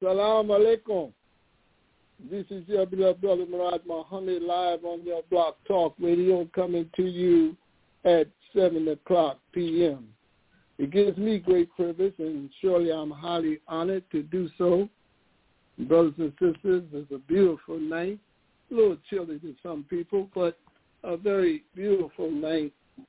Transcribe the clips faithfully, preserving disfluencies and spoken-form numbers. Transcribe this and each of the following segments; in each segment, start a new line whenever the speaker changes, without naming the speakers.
Assalamu alaikum. This is your beloved brother Murad Muhammad live on your Block Talk Radio, coming to you at seven o'clock p.m. It gives me great privilege, and surely I'm highly honored to do so. Brothers and sisters, it's a beautiful night. A little chilly to some people, but a very beautiful night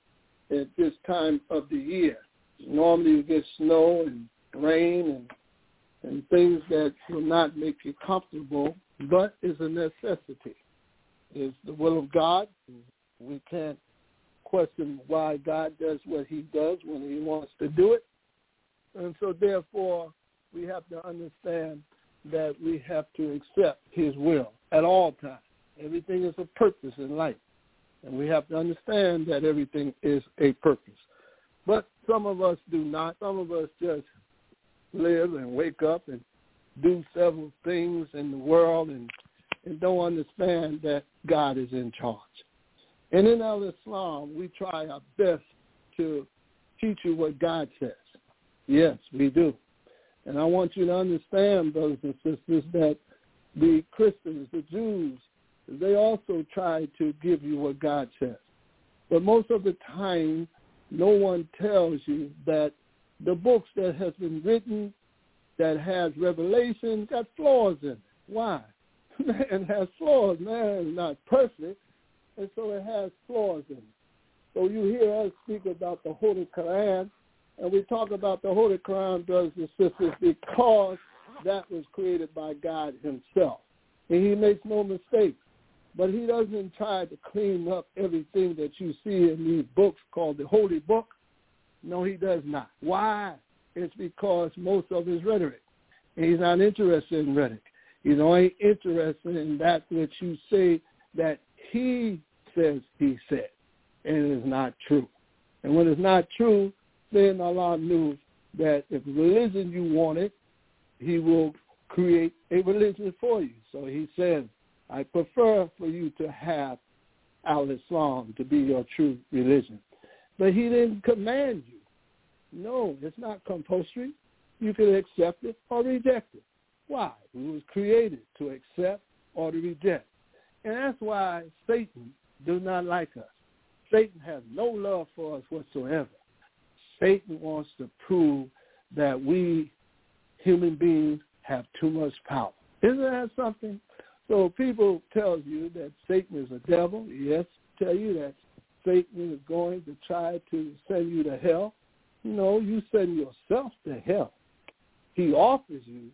at this time of the year. Normally you get snow and rain and and things that will not make you comfortable, but it's a necessity. It's the will of God. We can't question why God does what he does when he wants to do it. And so therefore, we have to understand that we have to accept his will at all times. Everything is a purpose in life. And we have to understand that everything is a purpose. But some of us do not. Some of us just live and wake up and do several things in the world and, and don't understand that God is in charge. And in Al-Islam, we try our best to teach you what God says. Yes, we do. And I want you to understand, brothers and sisters, that the Christians, the Jews, they also try to give you what God says. But most of the time, no one tells you that the books that has been written that has revelation got flaws in it. Why? Man has flaws. Man is not perfect, and so it has flaws in it. So you hear us speak about the Holy Quran, and we talk about the Holy Quran, brothers and sisters, because that was created by God himself. And he makes no mistakes. But he doesn't try to clean up everything that you see in these books called the Holy Book. No, he does not. Why? It's because most of his rhetoric. And he's not interested in rhetoric. He's only interested in that which you say that he says he said. And it is not true. And when it's not true, then Allah knew that if religion you wanted, he will create a religion for you. So he says, I prefer for you to have Al-Islam to be your true religion. But he didn't command you. No, it's not compulsory. You can accept it or reject it. Why? We was created to accept or to reject. And that's why Satan does not like us. Satan has no love for us whatsoever. Satan wants to prove that we human beings have too much power. Isn't that something? So people tell you that Satan is a devil. Yes, tell you that Satan is going to try to send you to hell. No, you send yourself to hell. He offers you,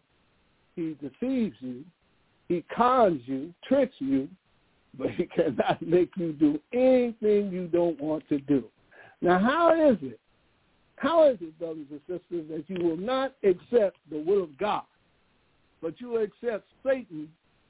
he deceives you, he cons you, tricks you, but he cannot make you do anything you don't want to do. Now, how is it? How is it, brothers and sisters, that you will not accept the will of God, but you accept Satan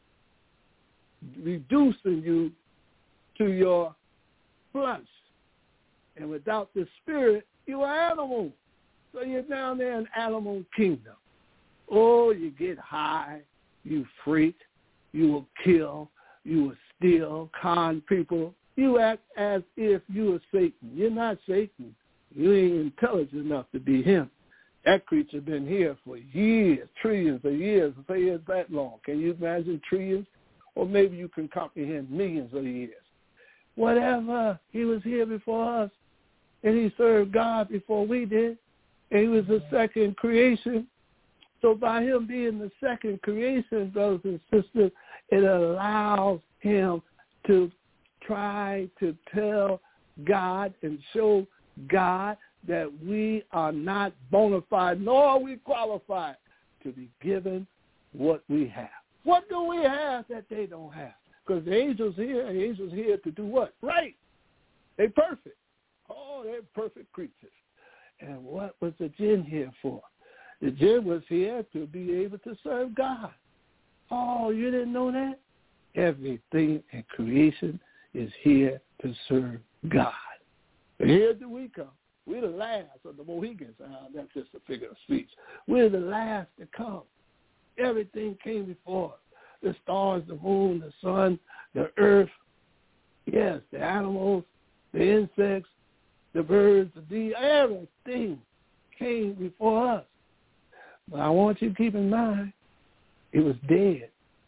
reducing you to your flesh? And without the spirit, you are animal. So you're down there in animal kingdom. Oh, you get high, you freak, you will kill, you will steal, con people. You act as if you are Satan. You're not Satan. You ain't intelligent enough to be him. That creature been here for years, trillions of years. Say it's that long. Can you imagine trillions? Or maybe you can comprehend millions of years. Whatever. He was here before us, and he served God before we did, and he was the second creation. So by him being the second creation, brothers and sisters, it allows him to try to tell God and show God that we are not bona fide, nor are we qualified to be given what we have. What do we have that they don't have? Because the angels here, the angels here to do what? Right. They're perfect. Oh, they're perfect creatures. And what was the jinn here for? The jinn was here to be able to serve God. Oh, you didn't know that? Everything in creation is here to serve God. And here do we come. We're the last of the Mohegans. Uh, that's just a figure of speech. We're the last to come. Everything came before us. The stars, the moon, the sun, the earth. Yes, the animals, the insects, the birds, the bees, everything came before us. But I want you to keep in mind It was dead.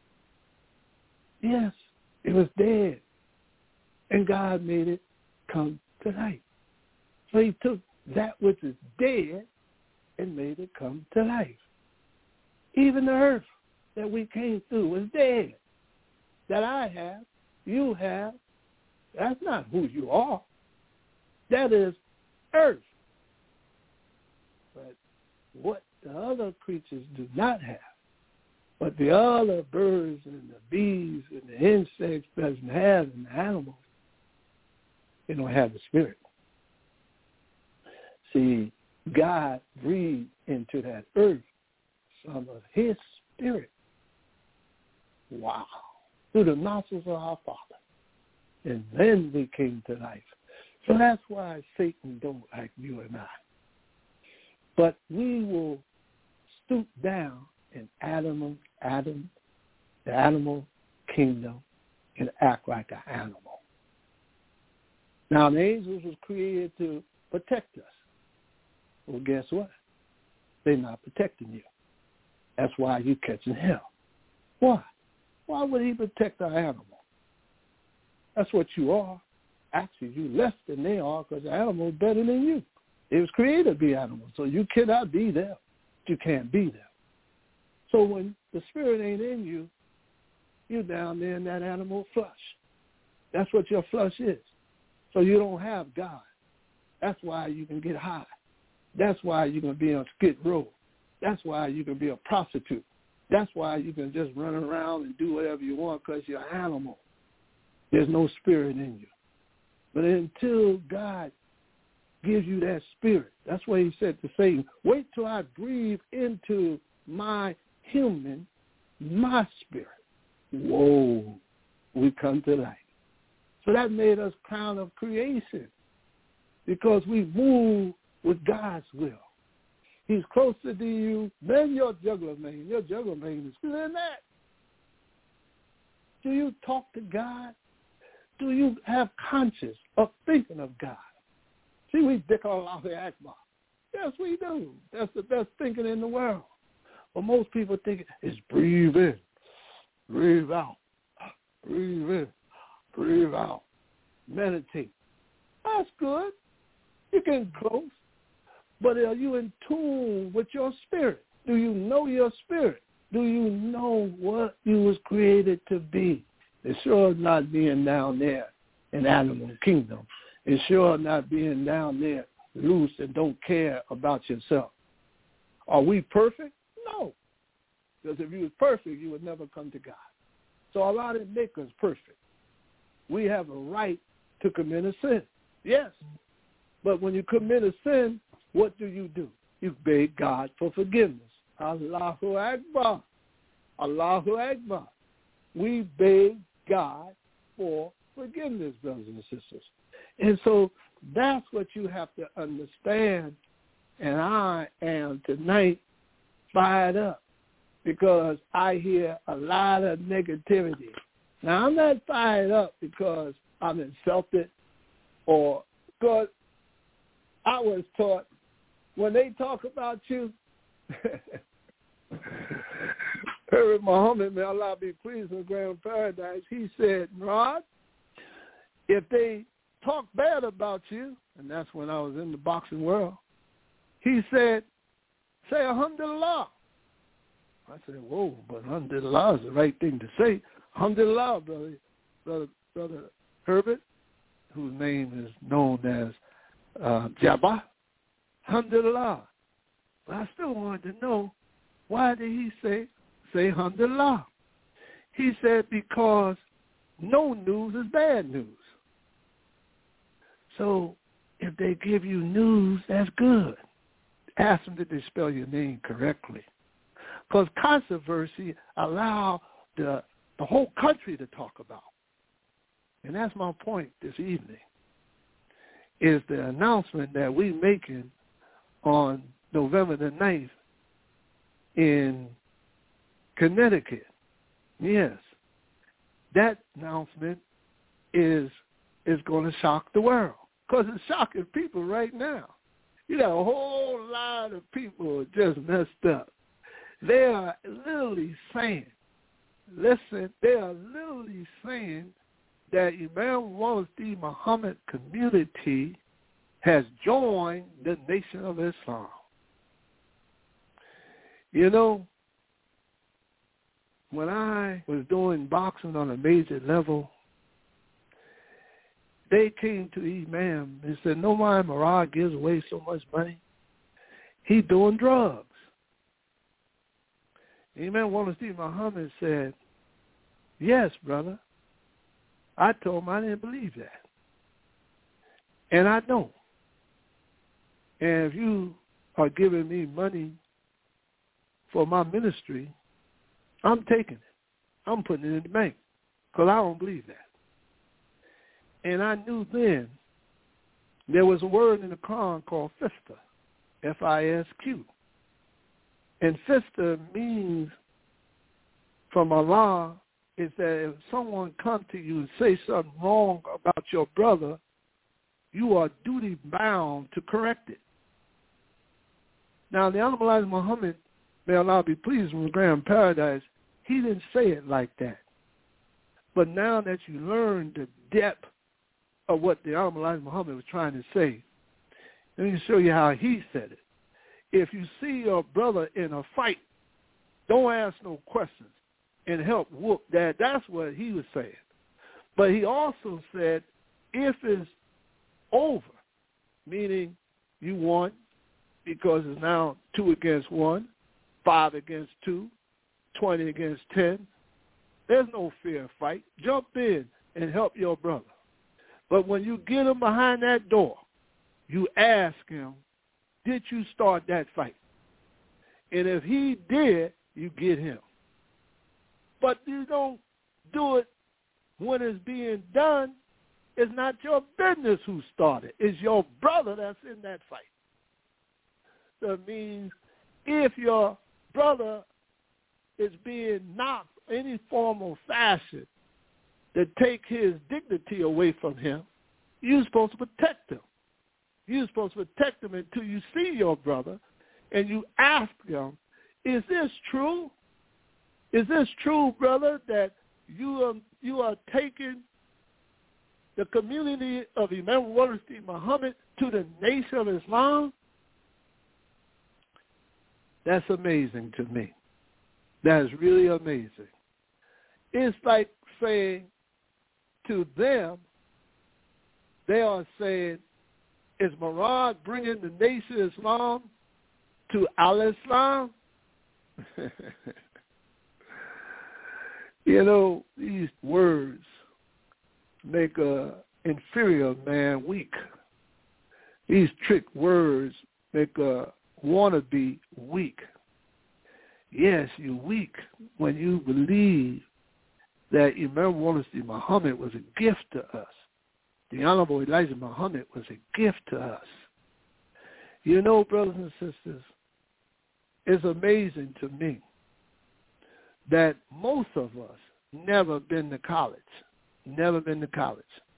Yes, it was dead. And God made it come to life. So he took that which is dead and made it come to life. Even the earth that we came through was dead. That I have, you have, that's not who you are. That is earth. But what the other creatures do not have, what the other birds and the bees and the insects doesn't have and the animals, they don't have the spirit. See, God breathed into that earth some of his spirit. Wow. Through the nostrils of our Father. And then we came to life. So that's why Satan don't like you and I. But we will stoop down in Adam, Adam, the animal kingdom, and act like an animal. Now, the angels was created to protect us. Well, guess what? They're not protecting you. That's why you're catching hell. Why? Why would he protect our animal? That's what you are. Actually, you less than they are because the animal is better than you. It was created to be animals, so you cannot be them. You can't be them. So when the spirit ain't in you, you're down there in that animal flesh. That's what your flesh is. So you don't have God. That's why you can get high. That's why you can be on Skid Row. That's why you can be a prostitute. That's why you can just run around and do whatever you want because you're an animal. There's no spirit in you. But until God gives you that spirit, that's why he said to Satan, wait till I breathe into my human, my spirit. Whoa, we come to life. So that made us crown of creation because we move with God's will. He's closer to you than your jugular vein. Your jugular vein is closer than that. Do you talk to God? Do you have conscience of thinking of God? See, we dick all out the Akbar. Yes, we do. That's the best thinking in the world. But most people think it's breathe in, breathe out, breathe in, breathe out. Meditate. That's good. You're getting close. But are you in tune with your spirit? Do you know your spirit? Do you know what you was created to be? It's sure not being down there in animal kingdom. It's sure not being down there loose and don't care about yourself. Are we perfect? No. Because if you was perfect, you would never come to God. So Allah didn't make us perfect. We have a right to commit a sin. Yes. But when you commit a sin, what do you do? You beg God for forgiveness. Allahu Akbar. Allahu Akbar. We beg God for forgiveness, brothers and sisters. And so that's what you have to understand. And I am tonight fired up because I hear a lot of negativity. Now, I'm not fired up because I'm insulted or because I was taught when they talk about you, Prophet Muhammad, may Allah be pleased with Grand Paradise, he said, Rod, if they talk bad about you, and that's when I was in the boxing world, he said, say Alhamdulillah. I said, whoa, but Alhamdulillah is the right thing to say. Alhamdulillah, brother, brother, brother Herbert, whose name is known as uh, Jabba. Alhamdulillah. But I still wanted to know, why did he say, say Alhamdulillah? He said, because no news is bad news. So if they give you news, that's good. Ask them, did they spell your name correctly? Because controversy allow the, the whole country to talk about. And that's my point this evening, is the announcement that we're making on November the ninth in Connecticut. Yes. That announcement is is going to shock the world because it's shocking people right now. You got a whole lot of people just messed up. They are literally saying, listen, they are literally saying that Imam Wallace D. Muhammad community has joined the Nation of Islam. You know, when I was doing boxing on a major level, they came to Imam and said, no mind Murad gives away so much money. He's doing drugs. Imam Wallace D. Muhammad said, yes, brother. I told him I didn't believe that. And I don't. And if you are giving me money for my ministry, I'm taking it. I'm putting it in the bank because I don't believe that. And I knew then there was a word in the Quran called fista, F I S Q. And fista means from Allah is that if someone comes to you and say something wrong about your brother, you are duty bound to correct it. Now, the Honorable Elijah Muhammad, may Allah be pleased with Grand Paradise, he didn't say it like that. But now that you learn the depth of what the Honorable Elijah Muhammad was trying to say, let me show you how he said it. If you see your brother in a fight, don't ask no questions and help whoop that. That's what he was saying. But he also said, if it's over, meaning you won because it's now two against one, five against two, twenty against ten, there's no fair fight. Jump in and help your brother. But when you get him behind that door, you ask him, did you start that fight? And if he did, you get him. But you don't do it when it's being done. It's not your business who started. It's your brother that's in that fight. So it means if your brother is being knocked any form or fashion to take his dignity away from him, you're supposed to protect him. You're supposed to protect him until you see your brother and you ask him, is this true? Is this true, brother, that you are, you are taking the community of Imam Wallace D. Muhammad to the Nation of Islam? That's amazing to me. That is really amazing. It's like saying to them, they are saying, is Murad bringing the Nation of Islam to Al-Islam? You know, these words make an inferior man weak. These trick words make a wannabe weak. Yes, you're weak when you believe that Imam Wallace D. Muhammad was a gift to us. The Honorable Elijah Muhammad was a gift to us. You know, brothers and sisters, it's amazing to me that most of us never been to college, never been to college.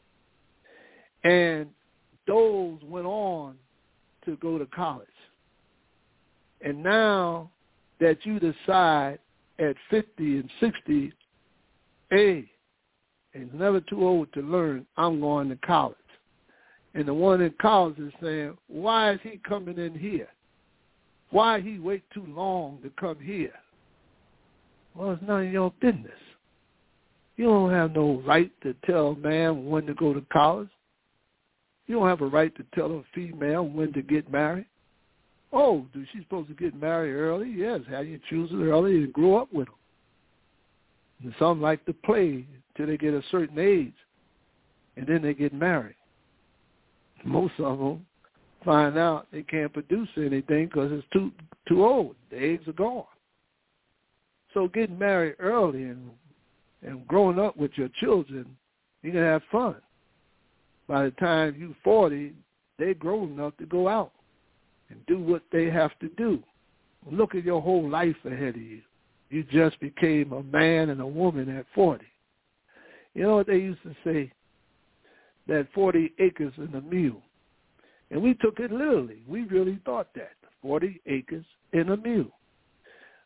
And those went on to go to college. And now that you decide at fifty and sixty, hey, it's never too old to learn, I'm going to college. And the one in college is saying, why is he coming in here? Why he wait too long to come here? Well, it's none of your business. You don't have no right to tell a man when to go to college. You don't have a right to tell a female when to get married. Oh, is she supposed to get married early? Yes, how you choose it early and grow up with them. And some like to play till they get a certain age, and then they get married. Most of them find out they can't produce anything because it's too too old. The eggs are gone. So getting married early and and growing up with your children, you can have fun. By the time you're forty, they're grown enough to go out and do what they have to do. Look at your whole life ahead of you. You just became a man and a woman at forty. You know what they used to say? That forty acres in a mule. And we took it literally. We really thought that. forty acres in a mule.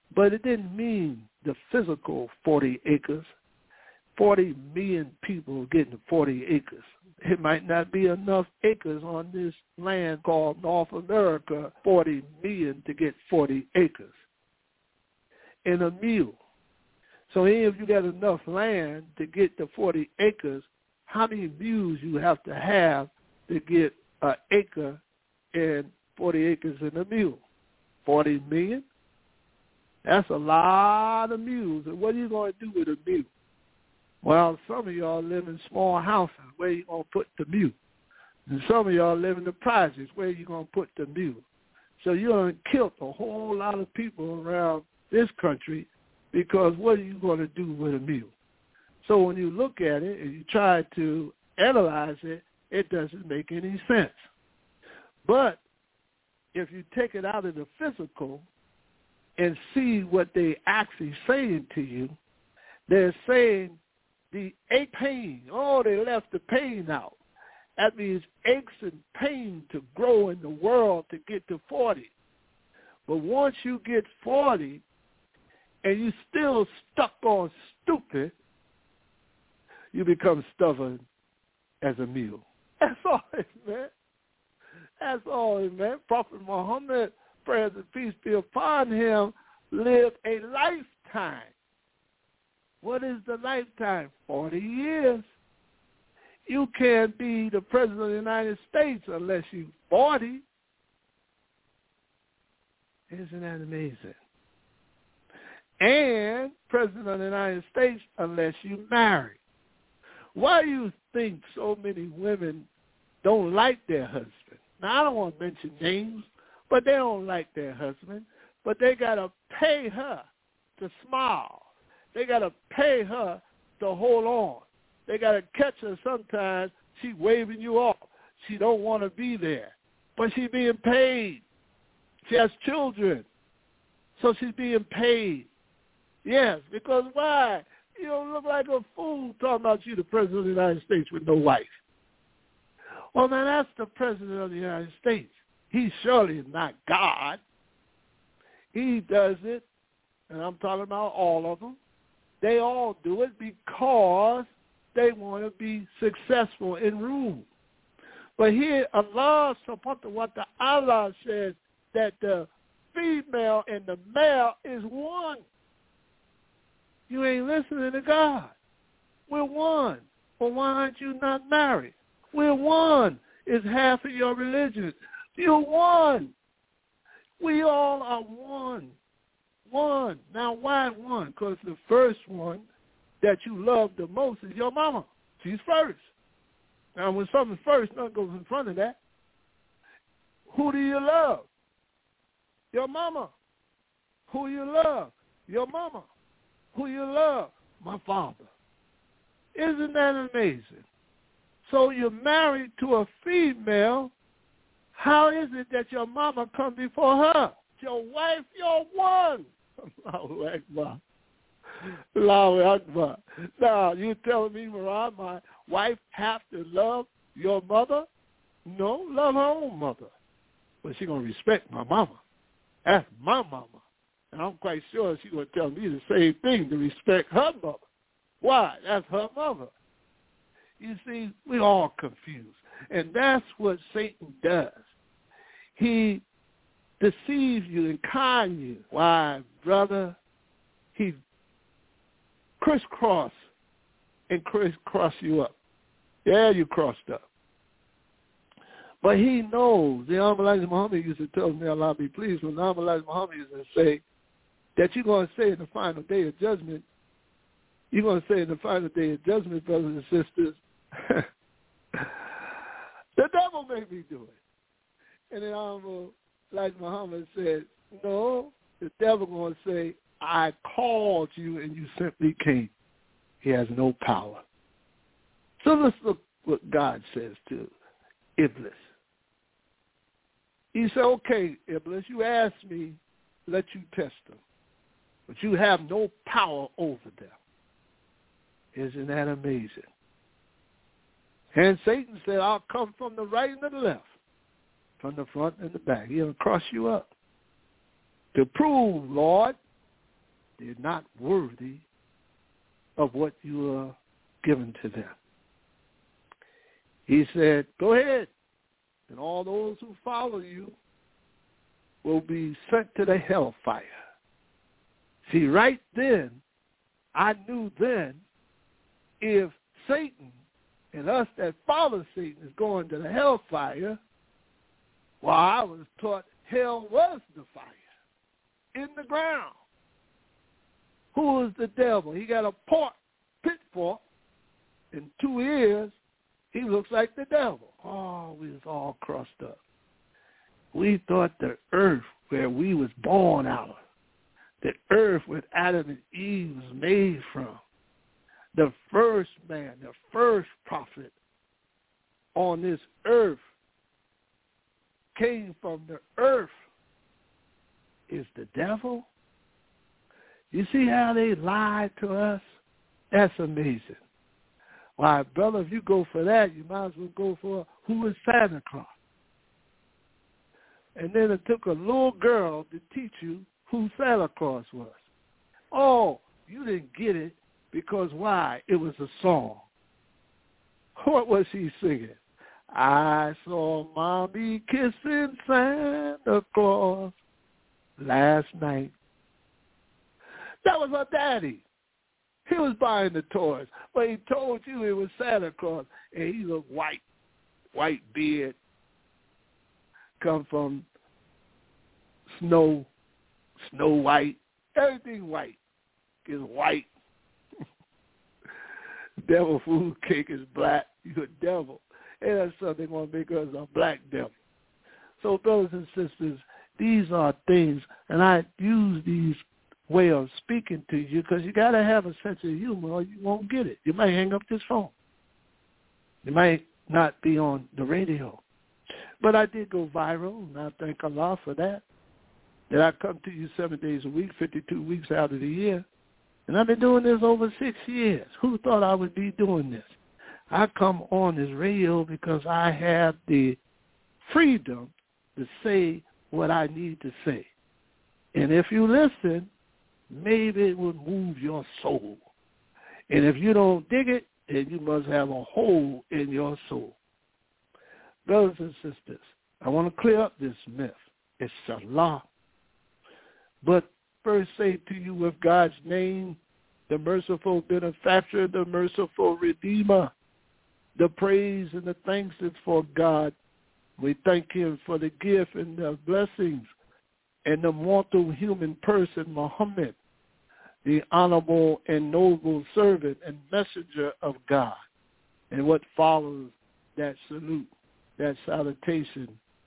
But it didn't mean the physical forty acres. forty million people getting forty acres. It might not be enough acres on this land called North America, forty million to get forty acres in a mule. So if you got enough land to get the forty acres, how many mules you have to have to get an acre and forty acres in a mule? forty million? That's a lot of mules. And what are you going to do with a mule? Well, some of y'all live in small houses. Where are you going to put the mule? And some of y'all live in the projects. Where are you going to put the mule? So you're going to kill a whole lot of people around this country because what are you going to do with a mule? So when you look at it and you try to analyze it, it doesn't make any sense. But if you take it out of the physical and see what they actually saying to you, they're saying the ache pain, oh, they left the pain out. That means aches and pain to grow in the world to get to forty. But once you get forty and you still stuck on stupid, you become stubborn as a mule. That's all it meant. That's all it meant. Prophet Muhammad, praise and peace be upon him, lived a lifetime. What is the lifetime? forty years. You can't be the president of the United States unless you're forty. Isn't that amazing? And president of the United States unless you marry. Why do you think so many women don't like their husband? Now, I don't want to mention names, but they don't like their husband. But they got to pay her to smile. They got to pay her to hold on. They got to catch her sometimes. She waving you off. She don't want to be there. But she's being paid. She has children. So she's being paid. Yes, because why? You don't look like a fool talking about you, the president of the United States, with no wife. Well, man, that's the president of the United States. He's surely not God. He does it, and I'm talking about all of them. They all do it because they want to be successful in rule. But here, Allah subhanahu wa ta'ala says that the female and the male is one. You ain't listening to God. We're one. Well, why aren't you not married? We're one. It's half of your religion. You're one. We all are one. One. Now, why one? Because the first one that you love the most is your mama. She's first. Now, when something's first, nothing goes in front of that. Who do you love? Your mama. Who you love? Your mama. Who you love? My father. Isn't that amazing? So you're married to a female. How is it that your mama come before her? Your wife, you're one. Allahu Akbar. Allahu Akbar. Now, you telling me, Murad, my wife have to love your mother? No, love her own mother. But she's going to respect my mama. That's my mama. And I'm quite sure she's going to tell me the same thing, to respect her mother. Why? That's her mother. You see, we're all confused. And that's what Satan does. He deceives you and con you. Why, brother? He crisscross and crisscross you up. Yeah, you crossed up. But he knows. The Honorable Elijah Muhammad used to tell me, Allah be pleased, when the Honorable Elijah Muhammad used to say that you're going to say in the final day of judgment, you're going to say in the final day of judgment, brothers and sisters, the devil made me do it. And the Honorable Elijah Muhammad said, no, the devil going to say, I called you and you simply came. He has no power. So let's look what God says to Iblis. He said, okay, Iblis, you asked me, let you test them. But you have no power over them. Isn't that amazing? And Satan said, I'll come from the right and the left, from the front and the back. He'll cross you up. To prove, Lord, they're not worthy of what you are giving to them. He said, go ahead, and all those who follow you will be sent to the hellfire. See, right then, I knew then, if Satan and us that follow Satan is going to the hellfire, well, I was taught hell was the fire in the ground. Who is the devil? He got a port, pitfall, and two ears. He looks like the devil. Oh, we was all crossed up. We thought the earth where we was born out of, the earth where Adam and Eve was made from, the first man, the first prophet on this earth came from the earth is the devil. You see how they lied to us? That's amazing. Why, brother, if you go for that, you might as well go for who is Santa Claus. And then it took a little girl to teach you who Santa Claus was. Oh, you didn't get it because why? It was a song. What was she singing? I saw Mommy kissing Santa Claus last night. That was her daddy. He was buying the toys, but he told you it was Santa Claus, and he looked white, white beard, come from snow, snow white, everything white is white. Devil food cake is black. You're a devil. And that's something they want to make us a black devil. So, brothers and sisters, these are things, and I use these way of speaking to you because you got to have a sense of humor or you won't get it. You might hang up this phone. You might not be on the radio. But I did go viral, and I thank Allah for that. That I come to you seven days a week, fifty-two weeks out of the year. And I've been doing this over six years. Who thought I would be doing this? I come on this radio because I have the freedom to say what I need to say. And if you listen, maybe it will move your soul. And if you don't dig it, then you must have a hole in your soul. Brothers and sisters, I want to clear up this myth. It's Allah. But first say to you with God's name, the merciful benefactor, the merciful redeemer, the praise and the thanks is for God. We thank him for the gift and the blessings and the mortal human person, Muhammad, the honorable and noble servant and messenger of God. And what follows that salute, that salutation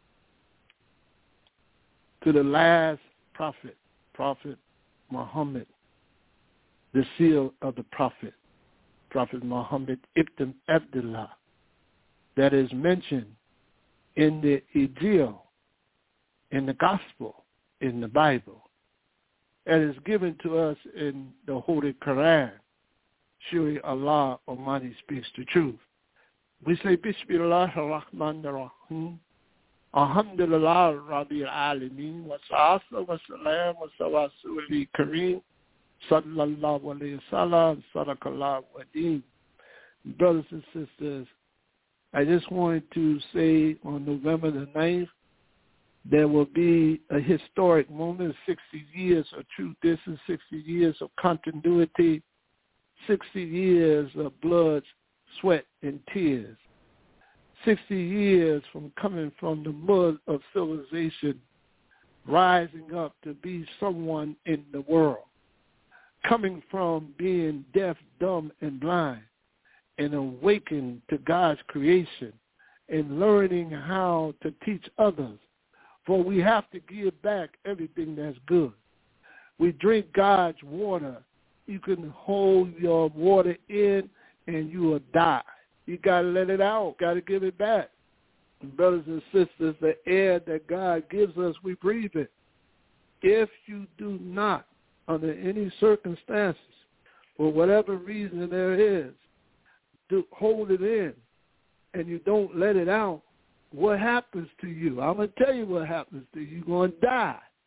to the last prophet, Prophet Muhammad, the seal of the prophet, Prophet Muhammad ibn Abdullah, that is mentioned in the Injil, in the Gospel, in the Bible, and is given to us in the Holy Quran. Surely Allah Almighty speaks the truth. We say, Bismillah ar-Rahman ar-Rahim, Alhamdulillah Rabbil Alameen, wa salatu wa salam wa sawasu kareem, sallallahu alayhi wa sallam, sadaqallahu wa deen. Brothers and sisters, I just wanted to say on November the ninth, there will be a historic moment, sixty years of truth, this is sixty years of continuity, sixty years of blood, sweat, and tears. sixty years from coming from the mud of civilization, rising up to be someone in the world, coming from being deaf, dumb, and blind, and awakened to God's creation, and learning how to teach others. For we have to give back everything that's good. We drink God's water. You can hold your water in and you will die. You got to let it out. Got to give it back. And brothers and sisters, the air that God gives us, we breathe it. If you do not, under any circumstances, for whatever reason there is, do hold it in and you don't let it out, what happens to you? I'm going to tell you what happens to you. You're going to die.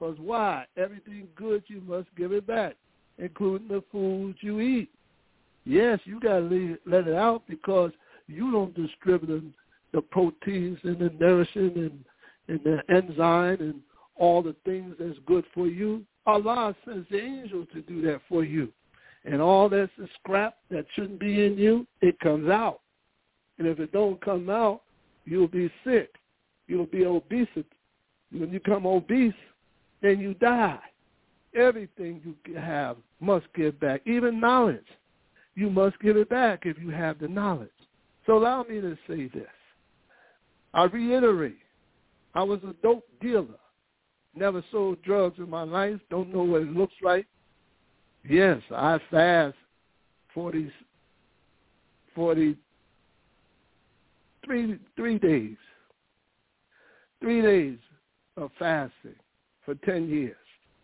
Because why? Everything good, you must give it back, including the foods you eat. Yes, you got to let it out because you don't distribute the proteins and the nourishing and, and the enzyme and all the things that's good for you. Allah sends the angels to do that for you. And all that's the scrap that shouldn't be in you, it comes out. And if it don't come out, you'll be sick. You'll be obese. When you become obese, then you die. Everything you have must give back, even knowledge. You must give it back if you have the knowledge. So allow me to say this. I reiterate, I was a dope dealer. Never sold drugs in my life. Don't know what it looks like. Yes, I fast forty, forty, three, three days. Three days of fasting for ten years.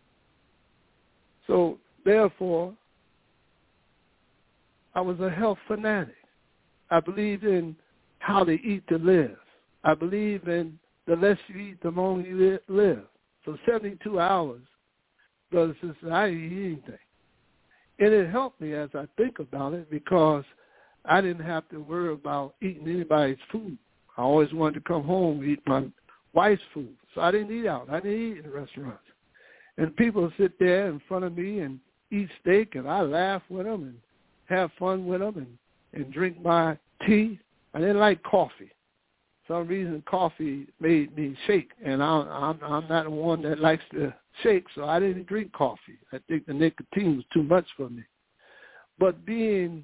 So, therefore, I was a health fanatic. I believe in how to eat to live. I believe in the less you eat, the longer you live. So seventy-two hours, brothers and sisters, I didn't eat anything. And it helped me as I think about it because I didn't have to worry about eating anybody's food. I always wanted to come home and eat my wife's food. So I didn't eat out. I didn't eat in restaurants. And people sit there in front of me and eat steak, and I laugh with them and have fun with them and, and drink my tea. I didn't like coffee. For some reason, coffee made me shake, and I, I'm, I'm not the one that likes to shake, so I didn't drink coffee. I think the nicotine was too much for me. But being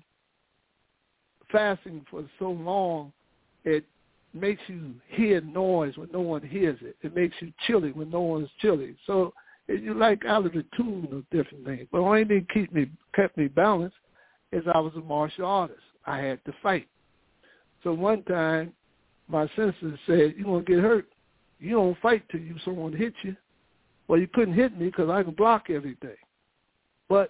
fasting for so long, it makes you hear noise when no one hears it. It makes you chilly when no one's chilly. So it, you're like out of the tune of different things. But the only thing keep me, kept me balanced is I was a martial artist. I had to fight. So one time, my sensei said, you're going to get hurt. You don't fight till you someone hits you. Well, you couldn't hit me because I can block everything. But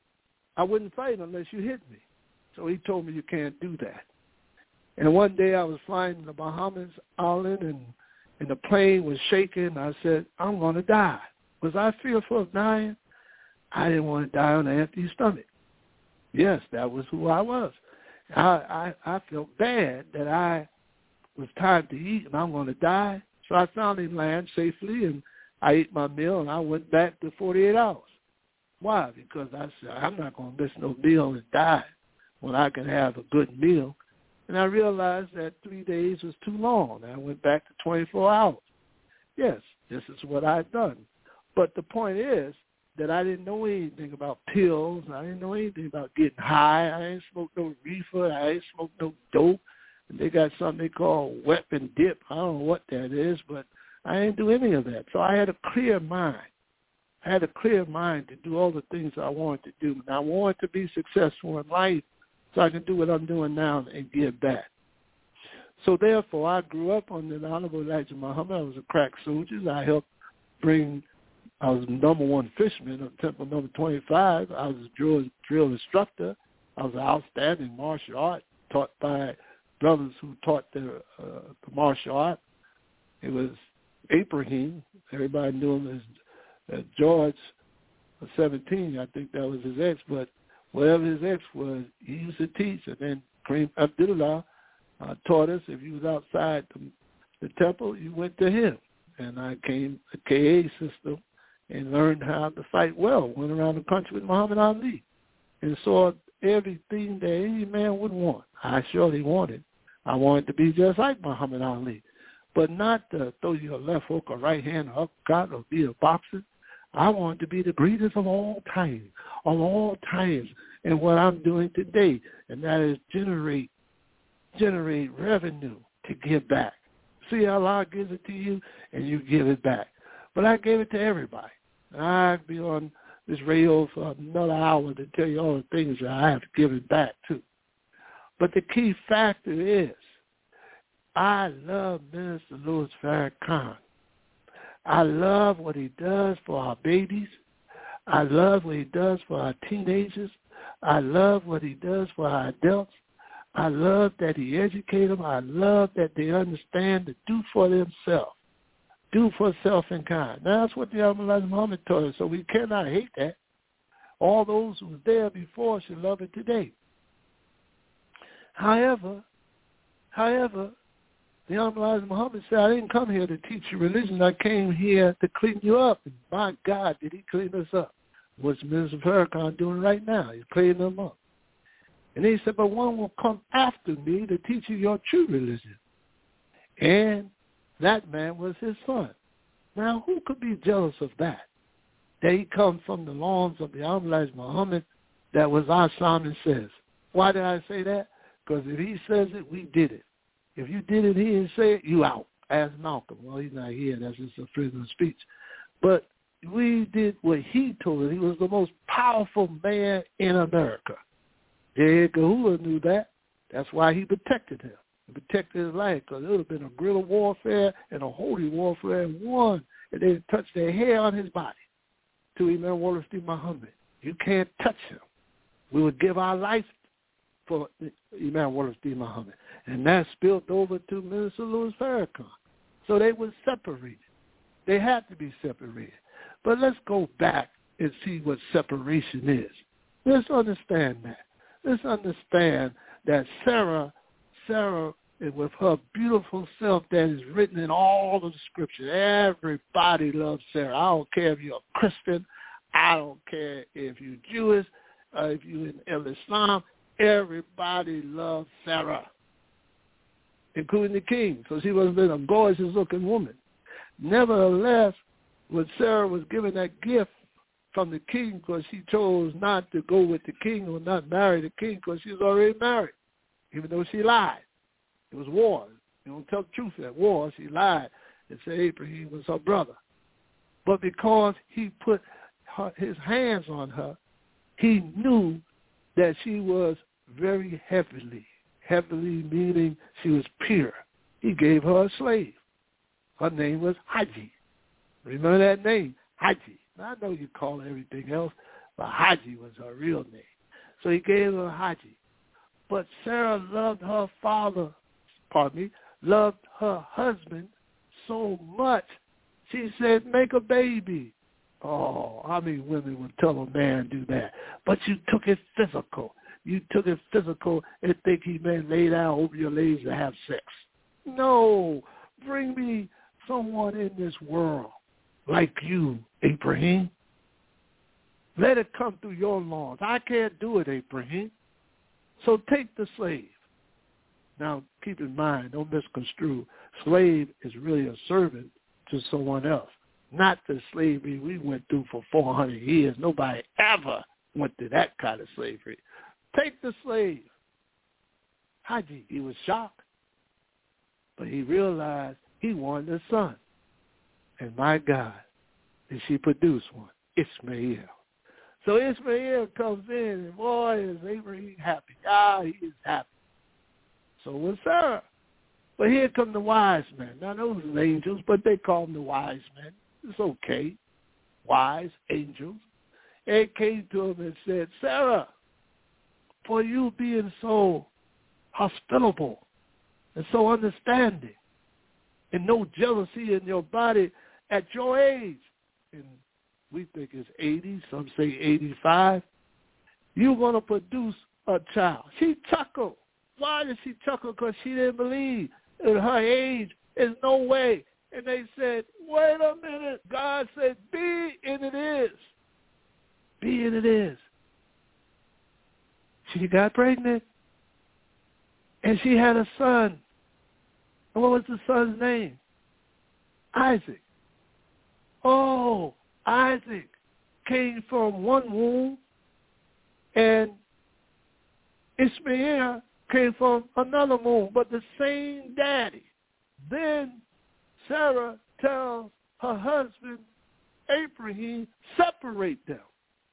I wouldn't fight unless you hit me. So he told me you can't do that. And one day I was flying in the Bahamas island, and, and the plane was shaking. I said, I'm going to die. Was I fearful of dying? I didn't want to die on an empty stomach. Yes, that was who I was. I, I, I felt bad that I was time to eat and I'm going to die. So I finally landed safely, and I ate my meal, and I went back to forty-eight hours. Why? Because I said, I'm not going to miss no meal and die when I can have a good meal. And I realized that three days was too long. I went back to twenty-four hours. Yes, this is what I'd done. But the point is that I didn't know anything about pills. I didn't know anything about getting high. I didn't smoke no reefer. I didn't smoke no dope. And they got something they call weapon dip. I don't know what that is, but I didn't do any of that. So I had a clear mind. I had a clear mind to do all the things I wanted to do. And I wanted to be successful in life so I can do what I'm doing now and give back. So therefore, I grew up under the Honorable Elijah Muhammad. I was a crack soldier. I helped bring, I was the number one fisherman of Temple number twenty-five. I was a drill, drill instructor. I was an outstanding martial art taught by brothers who taught the, uh, the martial art. It was Ibrahim. Everybody knew him as uh, George seventeen. I think that was his ex, but whatever his ex was, he used to teach. And then Kareem Abdullah uh, taught us if you was outside the, the temple, you went to him. And I came to K A system and learned how to fight well. Went around the country with Muhammad Ali and saw everything that any man would want. I surely wanted. I wanted to be just like Muhammad Ali, but not to throw you a left hook or right hand or uppercut or be a boxer. I wanted to be the greatest of all time, of all times, and what I'm doing today, and that is generate, generate revenue to give back. See how Allah gives it to you, and you give it back. But I gave it to everybody. I'd be on this radio for another hour to tell you all the things that I have to give it back to. But the key factor is I love Minister Louis Farrakhan. I love what he does for our babies. I love what he does for our teenagers. I love what he does for our adults. I love that he educates them. I love that they understand to do for themselves. do for self and kind. Now, that's what the Elijah Muhammad taught us, so we cannot hate that. All those who were there before should love it today. However, however, the Elijah Muhammad said, I didn't come here to teach you religion. I came here to clean you up. And my God, did he clean us up? What's Minister Farrakhan doing right now? He's cleaning them up. And he said, but one will come after me to teach you your true religion. And that man was his son. Now, who could be jealous of that? That he comes from the lawns of the Elijah Muhammad, that was our Simon says. Why did I say that? Because if he says it, we did it. If you did it, he didn't say it, you out. Ask Malcolm. Well, he's not here. That's just a freedom of speech. But we did what he told us. He was the most powerful man in America. J. Edgar Hoover knew that. That's why he protected him. He protected his life, because it would have been a guerrilla warfare and a holy warfare and one, and they touched their hair on his body to Imam Wallace D. Muhammad. You can't touch him. We would give our life for Imam Wallace D. Muhammad. And that spilled over to Minister Louis Farrakhan. So they were separated. They had to be separated. But let's go back and see what separation is. Let's understand that. Let's understand that Sarah, Sarah, with her beautiful self that is written in all of the scriptures, everybody loves Sarah. I don't care if you're a Christian. I don't care if you're Jewish, uh, if you're in Islam. Everybody loves Sarah, including the king. So she wasn't a gorgeous-looking woman. Nevertheless, when Sarah was given that gift from the king, because she chose not to go with the king or not marry the king because she was already married, even though she lied. It was war. You don't tell the truth at war. She lied and said Abraham was her brother. But because he put her, his hands on her, he knew that she was very heavenly. Heavenly meaning she was pure. He gave her a slave. Her name was Haji. Remember that name? Haji. Now, I know you call her everything else, but Haji was her real name. So he gave her Haji. But Sarah loved her father, pardon me, loved her husband so much, she said, make a baby. Oh, how many women would tell a man do that? But you took it physical. You took it physical and think he meant lay down over your legs and have sex. No, bring me someone in this world like you, Abraham. Let it come through your laws. I can't do it, Abraham. So take the slave. Now, keep in mind, don't misconstrue. Slave is really a servant to someone else, not the slavery we went through for four hundred years. Nobody ever went through that kind of slavery. Take the slave. Haji, he was shocked, but he realized he wanted a son. And my God, did she produce one? Ishmael. So Ishmael comes in, and boy, is Abraham happy. Ah, he is happy. So was Sarah. But here come the wise men. Now, those are angels, but they call them the wise men. It's okay. Wise angels. They came to him and said, Sarah, for you being so hospitable and so understanding and no jealousy in your body at your age, and we think it's eighty, some say eighty-five, you're going to produce a child. She chuckled. Why did she chuckle? Because she didn't believe at her age, there's no way. And they said, wait a minute. God said, be, and it is. Be, and it is. She got pregnant. And she had a son. And what was the son's name? Isaac. Oh, Isaac came from one womb, and Ishmael came from another womb, but the same daddy. Then Sarah tells her husband, Abraham, separate them.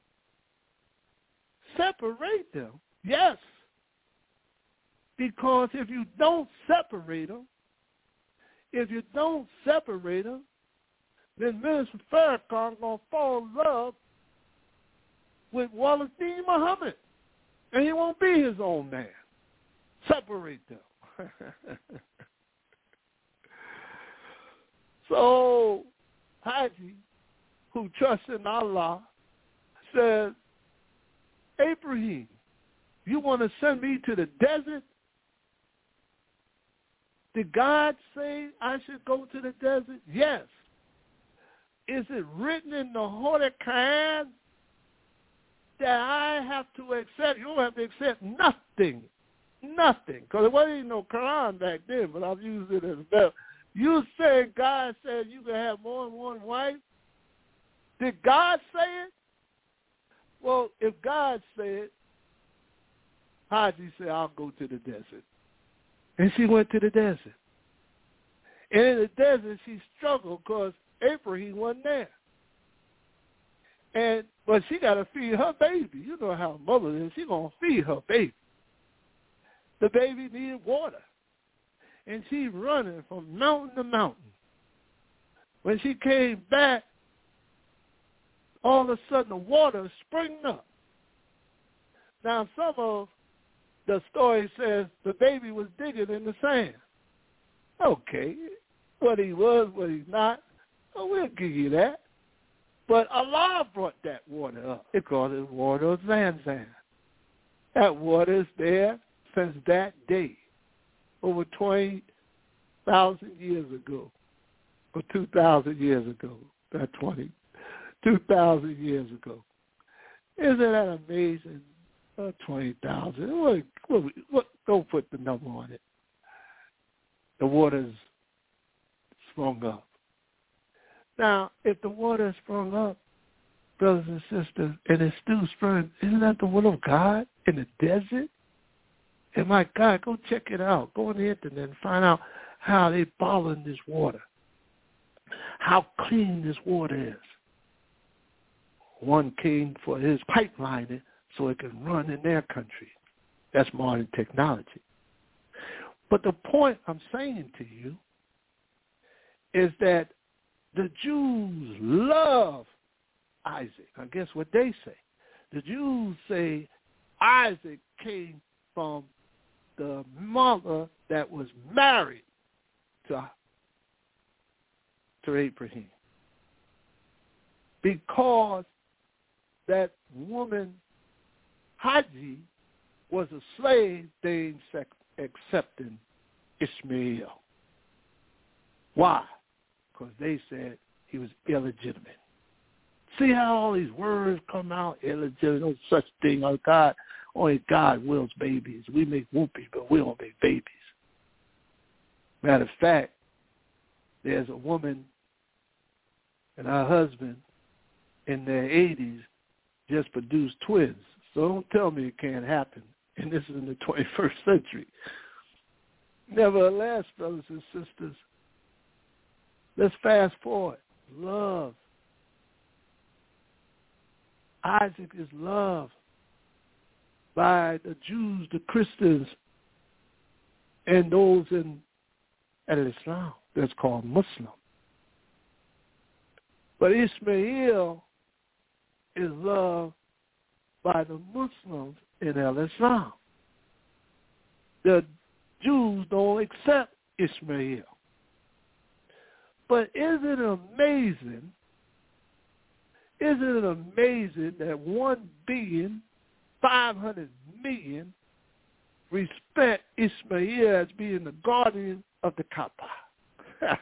Separate them? Yes. Because if you don't separate them, if you don't separate them, then Minister Farrakhan going to fall in love with Wallace D. Muhammad. And he won't be his own man. Separate them. So Haji, who trusts in Allah, says, Abraham, you want to send me to the desert? Did God say I should go to the desert? Yes. Is it written in the Holy Quran that I have to accept? You don't have to accept nothing. Nothing. Because there wasn't even no Quran back then, but I've used it as well. You say God said you can have more than one wife? Did God say it? Well, if God said, Haji said, I'll go to the desert. And she went to the desert. And in the desert, she struggled because Abraham wasn't there. And but she got to feed her baby. You know how a mother is. She's going to feed her baby. The baby needed water. And she's running from mountain to mountain. When she came back, all of a sudden the water sprang up. Now, some of the story says the baby was digging in the sand. Okay, what he was, what he's not, well, we'll give you that. But Allah brought that water up. It called it water of Zamzam. That water is there since that day, over twenty thousand years ago, or two thousand years ago, not twenty, two thousand years ago. Isn't that amazing? Uh, twenty thousand. What, what, what, don't put the number on it. The water's sprung up. Now, if the water sprung up, brothers and sisters, and it's still sprung, isn't that the will of God in the desert? And my God, go check it out. Go on the internet and find out how they bottling this water, how clean this water is. One came for his pipelining so it can run in their country. That's modern technology. But the point I'm saying to you is that the Jews love Isaac. I guess what they say. The Jews say Isaac came from the mother that was married to, to Abraham. Because that woman, Haji, was a slave, they ain't accepting Ishmael. Why? Because they said he was illegitimate. See how all these words come out? Illegitimate, no such thing. Oh, God, only God wills babies. We make whoopies, but we don't make babies. Matter of fact, there's a woman and her husband in their eighties just produced twins. So don't tell me it can't happen. And this is in the twenty-first century. Nevertheless, brothers and sisters, let's fast forward. Love. Isaac is loved by the Jews, the Christians, and those in Islam that's called Muslim. But Ishmael is loved by the Muslims in Islam. The Jews don't accept Ishmael. But isn't it amazing, isn't it amazing that one billion, five hundred million respect Ishmael as being the guardian of the Kaaba,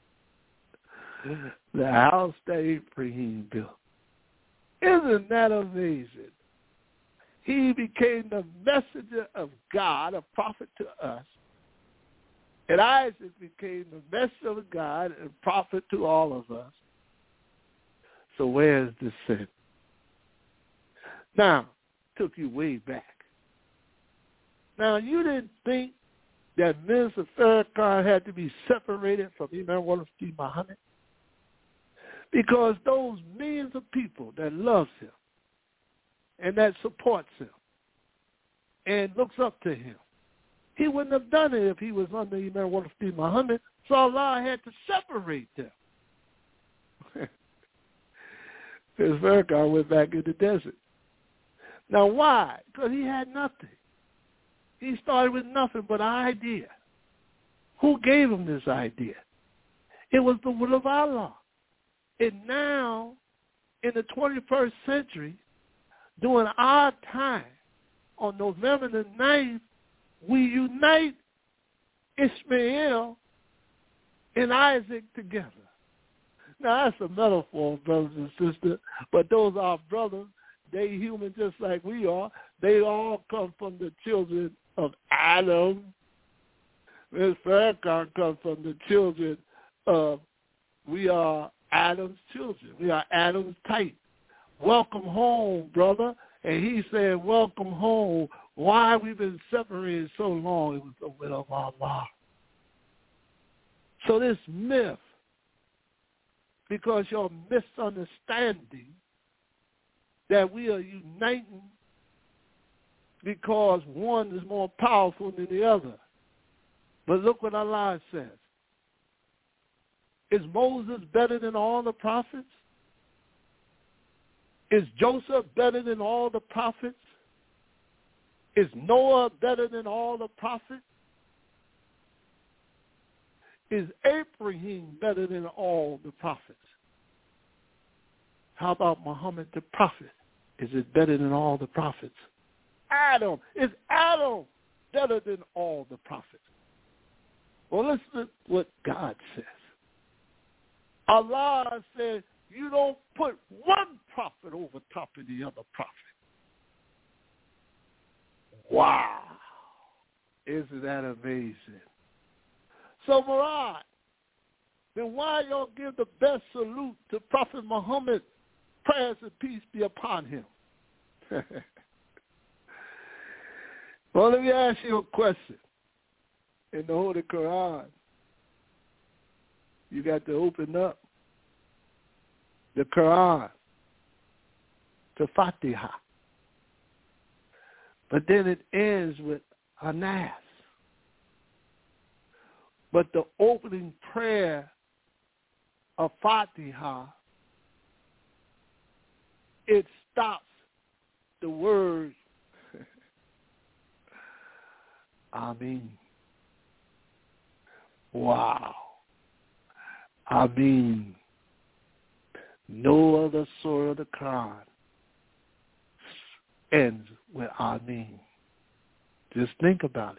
the house that Abraham built? Isn't that amazing? He became the messenger of God, a prophet to us. And Isaac became the messenger of God and prophet to all of us. So where's the sin? Now, took you way back. Now, you didn't think that Mister Farrakhan had to be separated from Imam Wallafie Muhammad? Because those millions of people that loves him and that supports him and looks up to him, he wouldn't have done it if he was under Imam Wallafie Muhammad. So Allah had to separate them. Because Farrakhan went back in the desert. Now why? Because he had nothing. He started with nothing but an idea. Who gave him this idea?
It was the will of Allah. And now, in the twenty-first century, during our time, on November the ninth, we unite Ishmael and Isaac together. Now, that's a metaphor, brothers and sisters, but those are brothers. They human just like we are. They all come from the children of Adam. Miss Farrakhan comes from the children of, we are Adam's children. We are Adam's type. Welcome home, brother. And he said, welcome home. Why we've been separated so long? It was the will of Allah. So this myth, because your misunderstanding that we are uniting because one is more powerful than the other. But look what Allah says. Is Moses better than all the prophets? Is Joseph better than all the prophets? Is Noah better than all the prophets? Is Abraham better than all the prophets? How about Muhammad the prophet? Is it better than all the prophets? Adam. Is Adam better than all the prophets? Well, listen to what God says. Allah says, you don't put one prophet over top of the other prophet. Wow. Isn't that amazing? So, Murad, then why y'all give the best salute to Prophet Muhammad? Prayers and peace be upon him. Well, let me ask you a question. In the Holy Quran, you got to open up the Quran to Fatiha. But then it ends with Anas. But the opening prayer of Fatiha, it stops the word Ameen. Wow. Ameen. No other surah of the Quran ends with Ameen. Just think about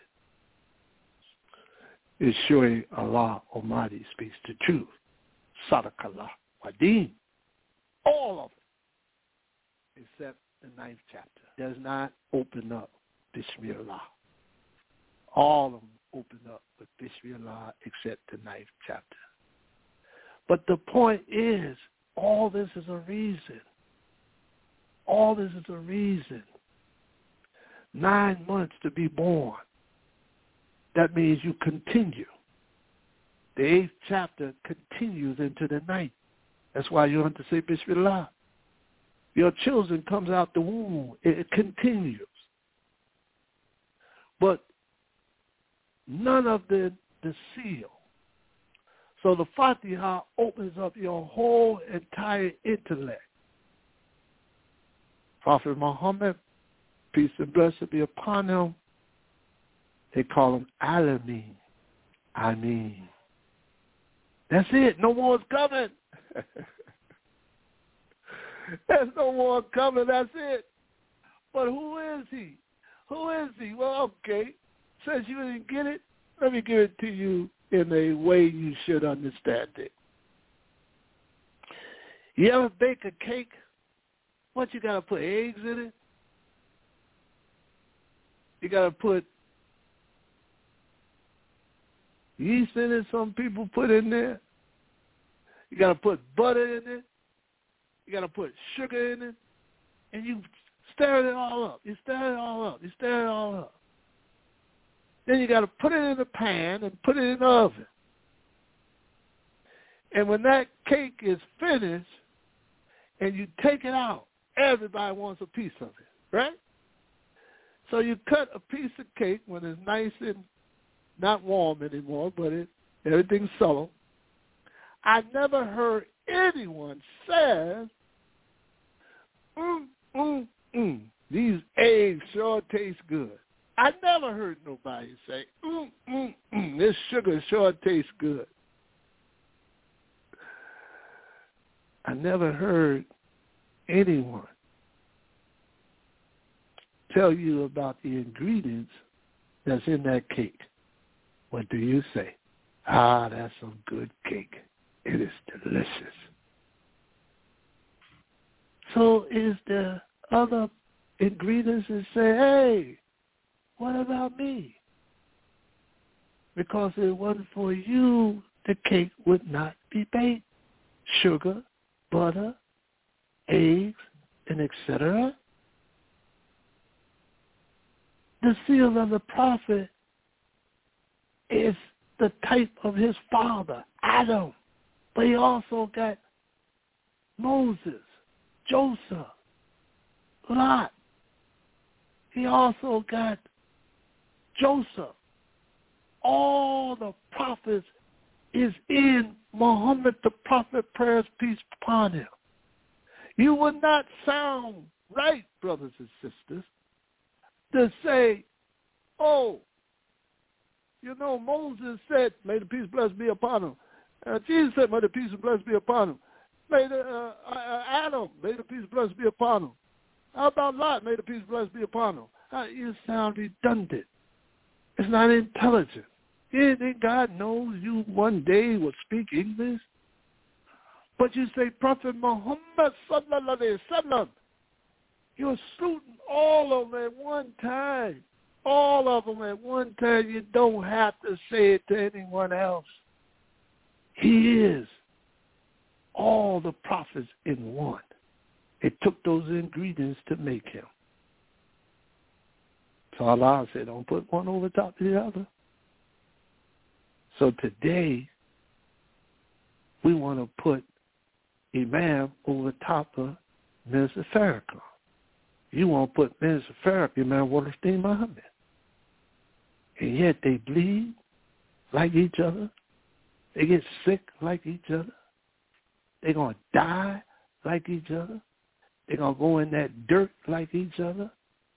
it. It's showing Allah Almighty speaks the truth. Sadaqallah Wadim. All of it, except the ninth chapter, does not open up Bismillah. All of them open up with Bismillah except the ninth chapter. But the point is, all this is a reason. All this is a reason. Nine months to be born. That means you continue. The eighth chapter continues into the ninth. That's why you have to say Bismillah. Your children comes out the womb. It, it continues. But none of the, the seal. So the Fatiha opens up your whole entire intellect. Prophet Muhammad, peace and blessing be upon him, they call him Alameen. I mean, that's it. No more is coming. There's no more coming. That's it. But who is he? Who is he? Well, okay. Since you didn't get it, let me give it to you in a way you should understand it. You ever bake a cake? What, you got to put eggs in it? You got to put yeast in it, some people put in there. You got to put butter in it. You got to put sugar in it. And you stir it all up. You stir it all up. You stir it all up. Then you got to put it in the pan and put it in the oven. And when that cake is finished and you take it out, everybody wants a piece of it, right? So you cut a piece of cake when it's nice and not warm anymore, but it, everything's subtle. I never heard anyone say, mm, mm, mm, these eggs sure taste good. I never heard nobody say, mm, mm, mm, this sugar sure tastes good. I never heard anyone tell you about the ingredients that's in that cake. What do you say? Ah, that's some good cake. It is delicious. So is there other ingredients that say, hey, what about me? Because if it wasn't for you, the cake would not be baked. Sugar, butter, eggs, and et cetera. The seal of the prophet is the type of his father, Adam. But he also got Moses, Joseph, Lot. He also got Joseph. All the prophets is in Muhammad the prophet, prayers, peace upon him. You would not sound right, brothers and sisters, to say, oh, you know, Moses said, may the peace blessed be upon him. Uh, Jesus said, may the peace and blessed be upon him. May the, uh, uh, Adam, may the peace blessed be upon him. How about Lot? May the peace blessed be upon him. Uh, you sound redundant. It's not intelligent. You think God knows you one day will speak English? But you say, Prophet Muhammad sallallahu alaihi wasallam, you're shooting all of them at one time. All of them at one time. You don't have to say it to anyone else. He is all the prophets in one. It took those ingredients to make him. So Allah said, don't put one over top of the other. So today, we want to put Imam over top of Minister Farrakhan. You want to put Minister Farrakhan, Imam Wallerstein Muhammad. And yet they bleed like each other. They get sick like each other. They're going to die like each other. They're going to go in that dirt like each other.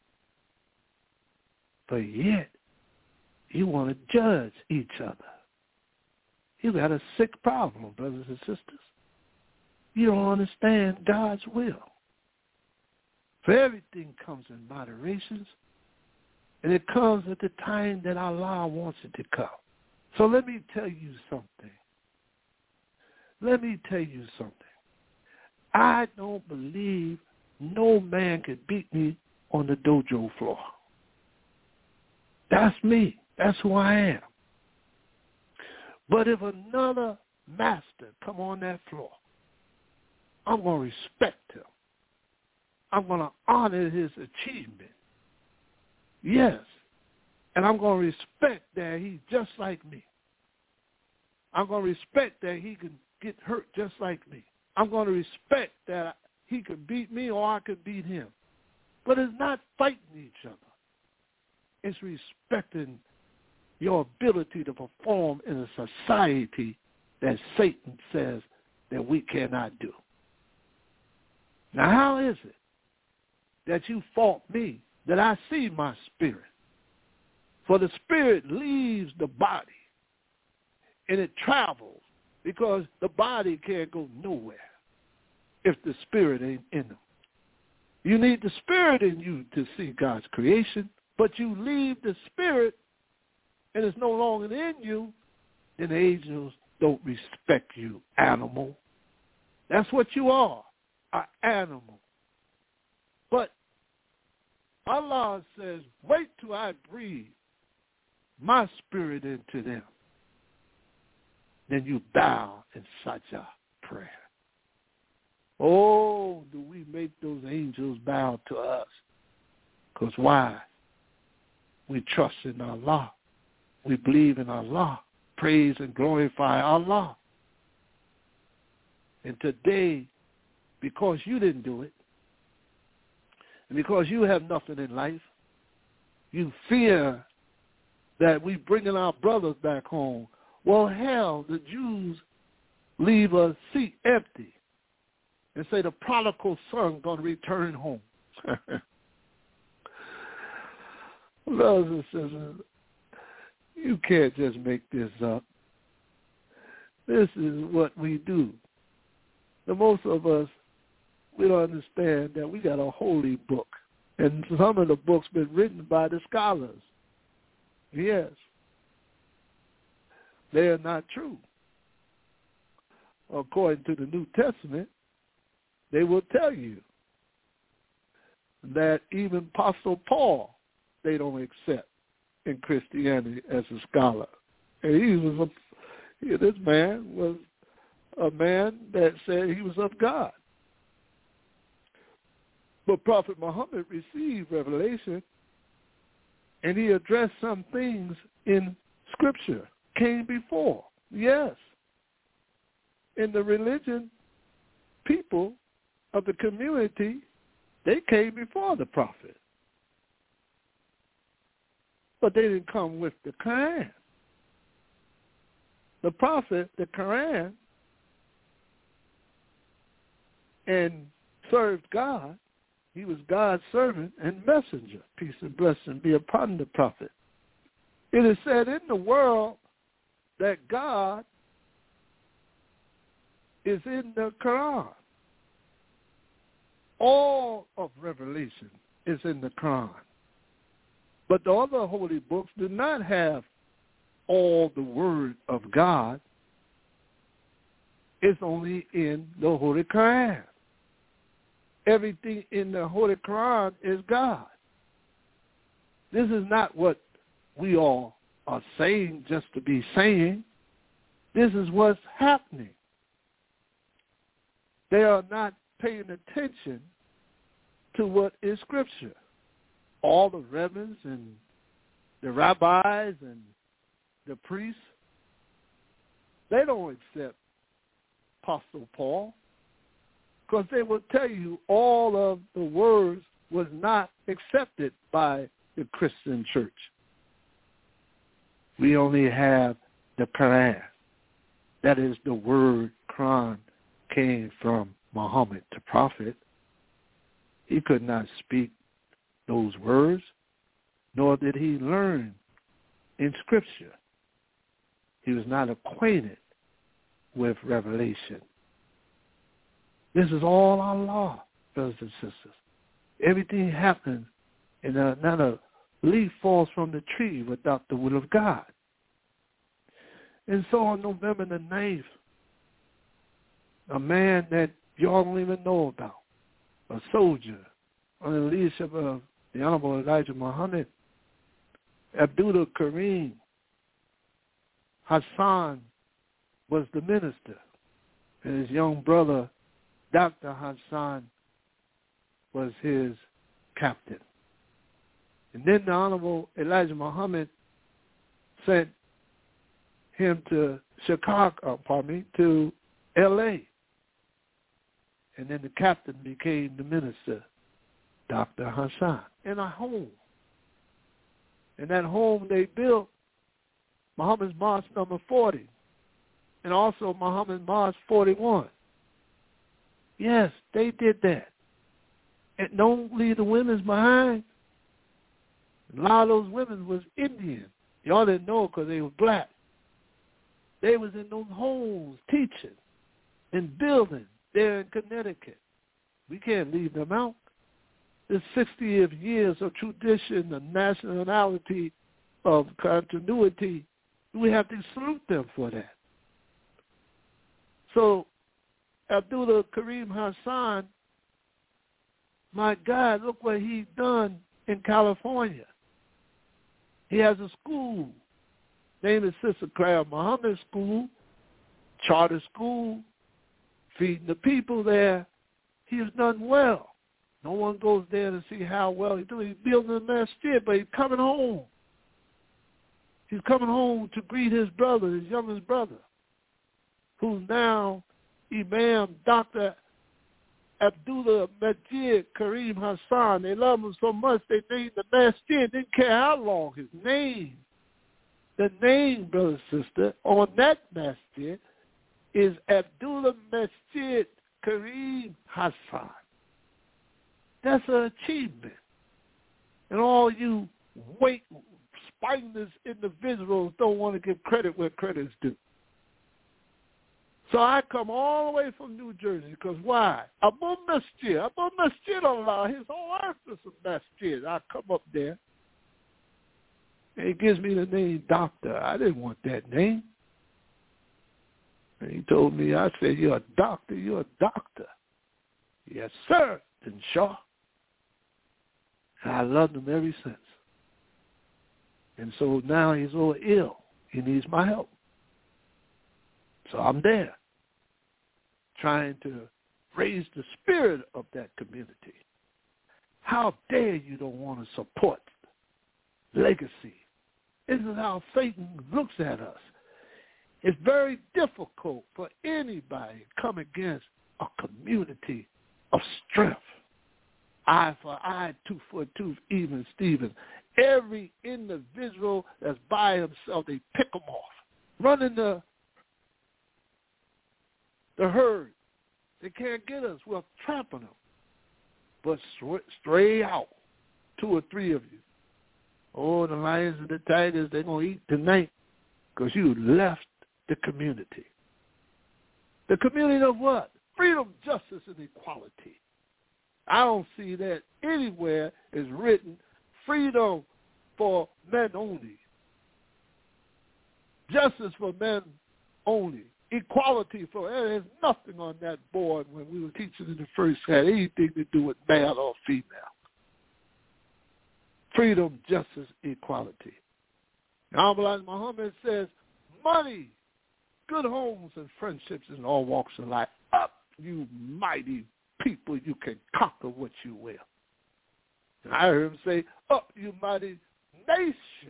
But yet, you want to judge each other. You got a sick problem, brothers and sisters. You don't understand God's will. For everything comes in moderations, and it comes at the time that Allah wants it to come. So let me tell you something. Let me tell you something. I don't believe no man could beat me on the dojo floor. That's me. That's who I am. But if another master come on that floor, I'm going to respect him. I'm going to honor his achievement. Yes. And I'm going to respect that he's just like me. I'm going to respect that he can get hurt just like me. I'm going to respect that he can beat me or I can beat him. But it's not fighting each other. It's respecting your ability to perform in a society that Satan says that we cannot do. Now, how is it that you fault me, that I see my spirit? For the spirit leaves the body, and it travels because the body can't go nowhere if the spirit ain't in them. You need the spirit in you to see God's creation, but you leave the spirit and it's no longer in you, then the angels don't respect you, animal. That's what you are, an animal. But Allah says, wait till I breathe my spirit into them. Then you bow in sajda prayer. Oh, do we make those angels bow to us? Because why? We trust in Allah. We believe in Allah. Praise and glorify Allah. And today, because you didn't do it, and because you have nothing in life, you fear that we bringing our brothers back home. Well, hell, the Jews leave a seat empty and say the prodigal son going to return home. Brothers and sisters, you can't just make this up. This is what we do. the most of us, we don't understand that we got a holy book. And some of the books been written by the scholars. Yes. They are not true. According to the New Testament, they will tell you that even Apostle Paul, they don't accept in Christianity as a scholar. And he was a, this man was a man that said he was of God. But Prophet Muhammad received revelation, and he addressed some things in Scripture, came before. Yes. In the religion, people of the community, they came before the prophet. But they didn't come with the Quran. The prophet, the Quran, and served God. He was God's servant and messenger. Peace and blessing be upon the prophet. It is said in the world that God is in the Quran. All of Revelation is in the Quran. But the other holy books do not have all the word of God. It's only in the Holy Quran. Everything in the Holy Quran is God. This is not what we all are saying just to be saying. This is what's happening. They are not paying attention to what is Scripture. All the reverends and the rabbis and the priests, they don't accept Apostle Paul, because they will tell you all of the words was not accepted by the Christian church. We only have the Quran. That is the word Quran came from Muhammad, the prophet. He could not speak those words, nor did he learn in Scripture. He was not acquainted with revelation. This is all Allah, brothers and sisters. Everything happens, and not a leaf falls from the tree without the will of God. And so on November the ninth, a man that y'all don't even know about, a soldier under the leadership of the Honorable Elijah Muhammad, Abdullah Karim Hassan was the minister, and his young brother, Doctor Hassan, was his captain. And then the Honorable Elijah Muhammad sent him to Chicago, pardon me, to L A And then the captain became the minister, Doctor Hassan, in a home. And that home they built, Muhammad's Mosque number forty, and also Muhammad's Mosque forty-one. Yes, they did that. And don't leave the women behind. A lot of those women was Indian. Y'all didn't know because they were black. They was in those homes teaching and building there in Connecticut. We can't leave them out. The sixtieth years of tradition, of nationality, of continuity, we have to salute them for that. So Abdullah Karim Hassan, my God, look what he's done in California. He has a school named the Sister Claire Muhammad School, charter school, feeding the people there. He has done well. No one goes there to see how well he's doing. He's building a masjid, but he's coming home. He's coming home to greet his brother, his youngest brother, who's now Imam Doctor Abdullah Majid Karim Hassan. They love him so much they named the masjid. Didn't care how long his name. The name, brother and sister, on that masjid is Abdullah Masjid Karim Hassan. That's an achievement. And all you weight, spineless individuals don't want to give credit where credit's due. So I come all the way from New Jersey because why? Abu Masjid. Abu Masjid Allah, his whole earth is a masjid. I come up there, and he gives me the name Doctor. I didn't want that name. And he told me, I said, you're a doctor, you're a doctor. Yes, sir, then Shaw. And I loved him ever since. And so now he's a little ill. He needs my help. So I'm there, trying to raise the spirit of that community. How dare you don't want to support legacy? This is how Satan looks at us. It's very difficult for anybody to come against a community of strength. Eye for eye, tooth for tooth, even Stevens. Every individual that's by himself, they pick them off. Running the, the herd. They can't get us. We're trapping them. But stray out, two or three of you. Oh, the lions and the tigers, they're going to eat tonight because you left the community. The community of what? Freedom, justice, and equality. I don't see that anywhere is written freedom for men only. Justice for men only. Equality for, there's nothing on that board when we were teaching in the first had anything to do with male or female. Freedom, justice, equality. Honorable Muhammad says, money, good homes, and friendships in all walks of life. Up, you mighty people, you can conquer what you will. And I heard him say, up, you mighty nation.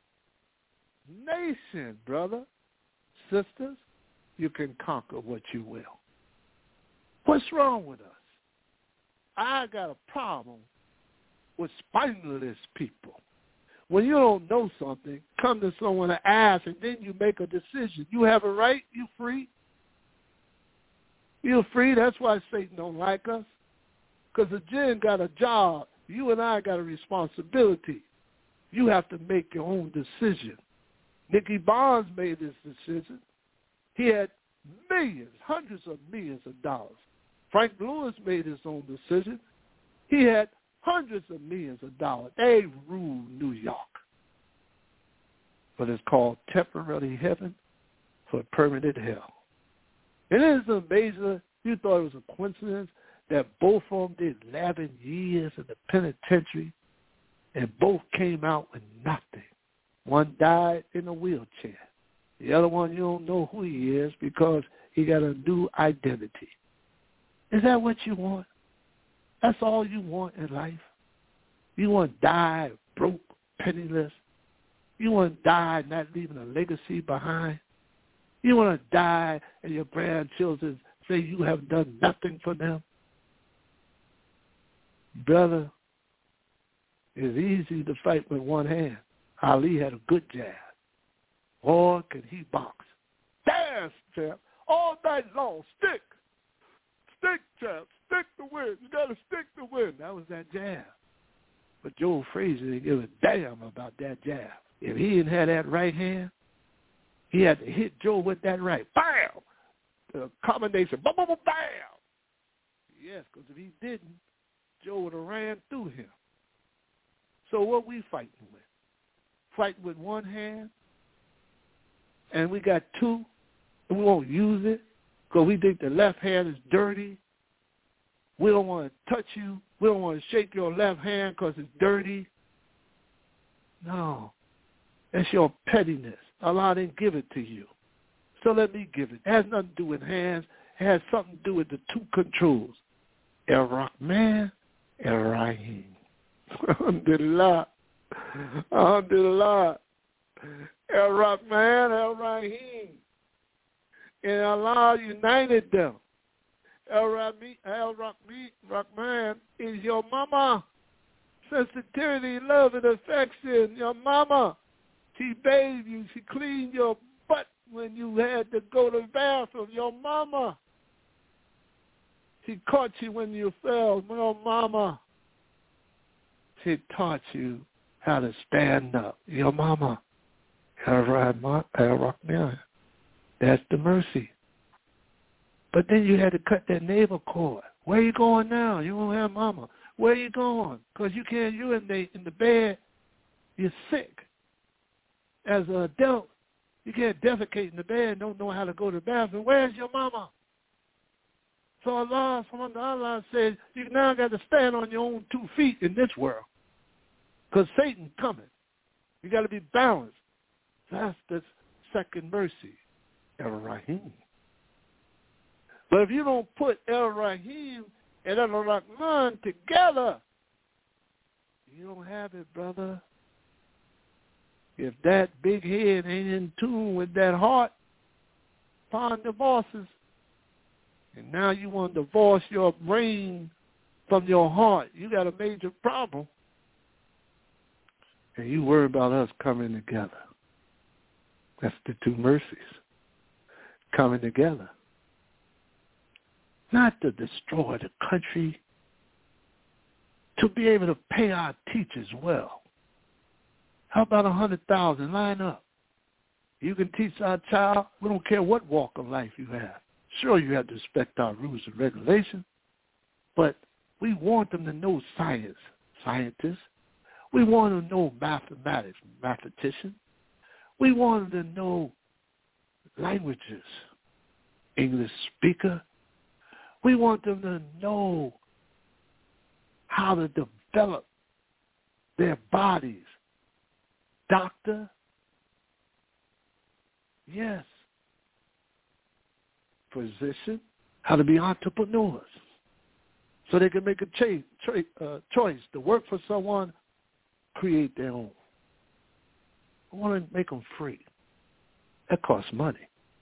Nation, brother, sisters, you can conquer what you will. What's wrong with us? I got a problem with spineless people. When you don't know something, come to someone to ask, and then you make a decision. You have a right. You're free. You're free. That's why Satan don't like us. Because the jinn got a job. You and I got a responsibility. You have to make your own decision. Nicky Barnes made this decision. He had millions, hundreds of millions of dollars. Frank Lewis made his own decision. He had hundreds of millions of dollars. They ruled New York. But it's called temporary heaven for permanent hell. It is amazing. You thought it was a coincidence that both of them did eleven years in the penitentiary and both came out with nothing. One died in a wheelchair. The other one, you don't know who he is because he got a new identity. Is that what you want? That's all you want in life? You want to die broke, penniless? You want to die not leaving a legacy behind? You want to die and your grandchildren say you have done nothing for them? Brother, it's easy to fight with one hand. Ali had a good jab. Boy, could he box. Dance, champ. All night long. Stick. Stick, champ. Stick to win. You got to stick to win. That was that jab. But Joe Frazier didn't give a damn about that jab. If he didn't have that right hand, he had to hit Joe with that right. Bam! The combination. Bam, bam, bam, bam. Yes, because if he didn't, Joe would have ran through him. So what we fighting with? Fighting with one hand, and we got two, and we won't use it because we think the left hand is dirty. We don't want to touch you. We don't want to shake your left hand because it's dirty. No, that's your pettiness. Allah didn't give it to you. So let me give it. It has nothing to do with hands. It has something to do with the two controls. Ar-Rahman, Ar-Rahim. Alhamdulillah. Alhamdulillah. Ar-Rahman, Ar-Rahim. And Allah united them. Ar-Rahman is your mama. Sensitivity, love, and affection. Your mama. She bathed you. She cleaned your butt when you had to go to the bathroom. Your mama. She caught you when you fell. Your mama. She taught you how to stand up. Your mama. Ar-Rahman. That's the mercy. But then you had to cut that neighbor cord. Where you going now? You don't have mama. Where you going? Because you can't urinate in the bed. You're sick. As an adult, you can't defecate in the bed and don't know how to go to the bathroom. Where's your mama? So Allah, from Allah says, you now got to stand on your own two feet in this world. Because Satan's coming. You got to be balanced. That's the second mercy, El-Rahim. But if you don't put El-Rahim and El-Rahman together, you don't have it, brother. If that big head ain't in tune with that heart, find divorces. And now you want to divorce your brain from your heart. You got a major problem. And you worry about us coming together. That's the two mercies. Coming together. Not to destroy the country, to be able to pay our teachers well. How about a hundred thousand? Line up. You can teach our child. We don't care what walk of life you have. Sure, you have to respect our rules and regulations, but we want them to know science, scientists. We want them to know mathematics, mathematicians. We want them to know languages, English speaker. We want them to know how to develop their bodies. Doctor, yes. Physician, how to be entrepreneurs. So they can make a cha- cho- uh, choice to work for someone, create their own. I want to make them free. That costs money.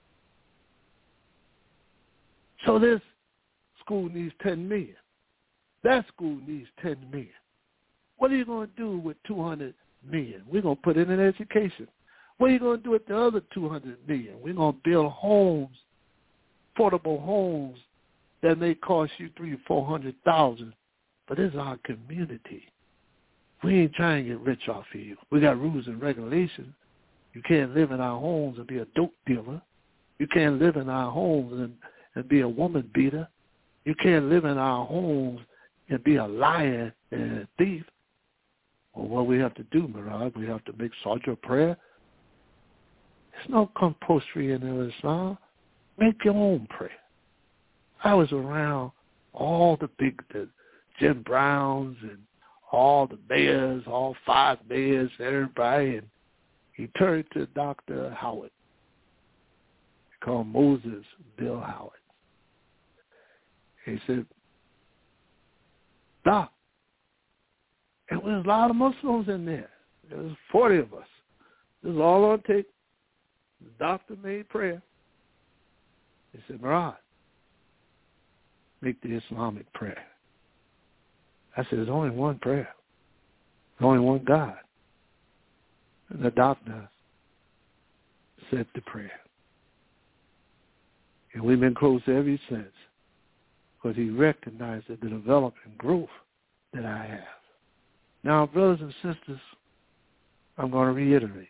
So this school needs ten million dollars. That school needs ten million dollars. What are you going to do with two hundred million dollars? We're going to put it in education. What are you going to do with the other two hundred million dollars? We're going to build homes, affordable homes that may cost you three or four hundred thousand, but it's our community. We ain't trying to get rich off of you. We got rules and regulations. You can't live in our homes and be a dope dealer. You can't live in our homes and, and be a woman beater. You can't live in our homes and be a liar and a thief. Well, what we have to do, Mirage, we have to make Sajda prayer. There's no compulsory in Islam. Make your own prayer. I was around all the big, the Jim Browns and all the mayors, all five mayors, everybody, and he turned to Doctor Howard. He called Moses Bill Howard. He said, Doc, and there was a lot of Muslims in there. There was forty of us. This is all on tape. The doctor made prayer. He said, Murad, make the Islamic prayer. I said, there's only one prayer. There's only one God. And the doctor said the prayer. And we've been close ever since because he recognized the development and growth that I have. Now, brothers and sisters, I'm going to reiterate.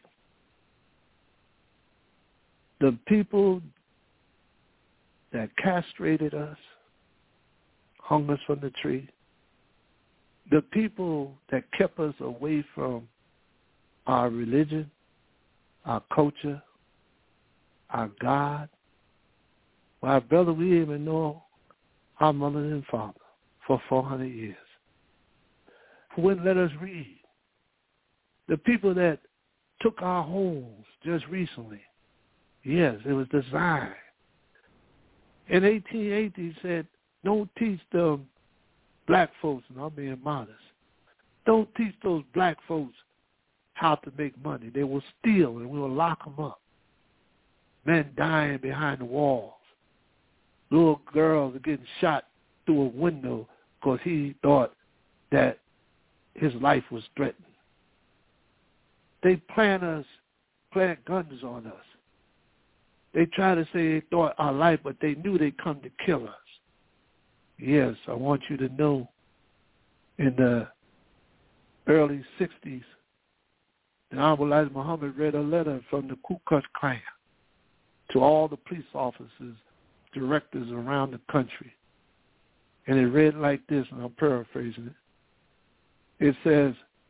The people that castrated us, hung us from the tree, the people that kept us away from our religion, our culture, our God. Well, brother, we didn't even know our mother and father for four hundred years. Who wouldn't let us read. The people that took our homes just recently. Yes, it was designed. In eighteen eighty, he said, don't teach them black folks, and I'm being modest, don't teach those black folks how to make money. They will steal and we will lock them up. Men dying behind the walls. Little girls are getting shot through a window because he thought that his life was threatened. They plant us, plant guns on us. They try to say they thought our life, but they knew they'd come to kill us. Yes, I want you to know in the early sixties, the Honorable Elijah Muhammad read a letter from the Ku Klux Klan to all the police officers directors around the country. And it read like this, and I'm paraphrasing it. It says,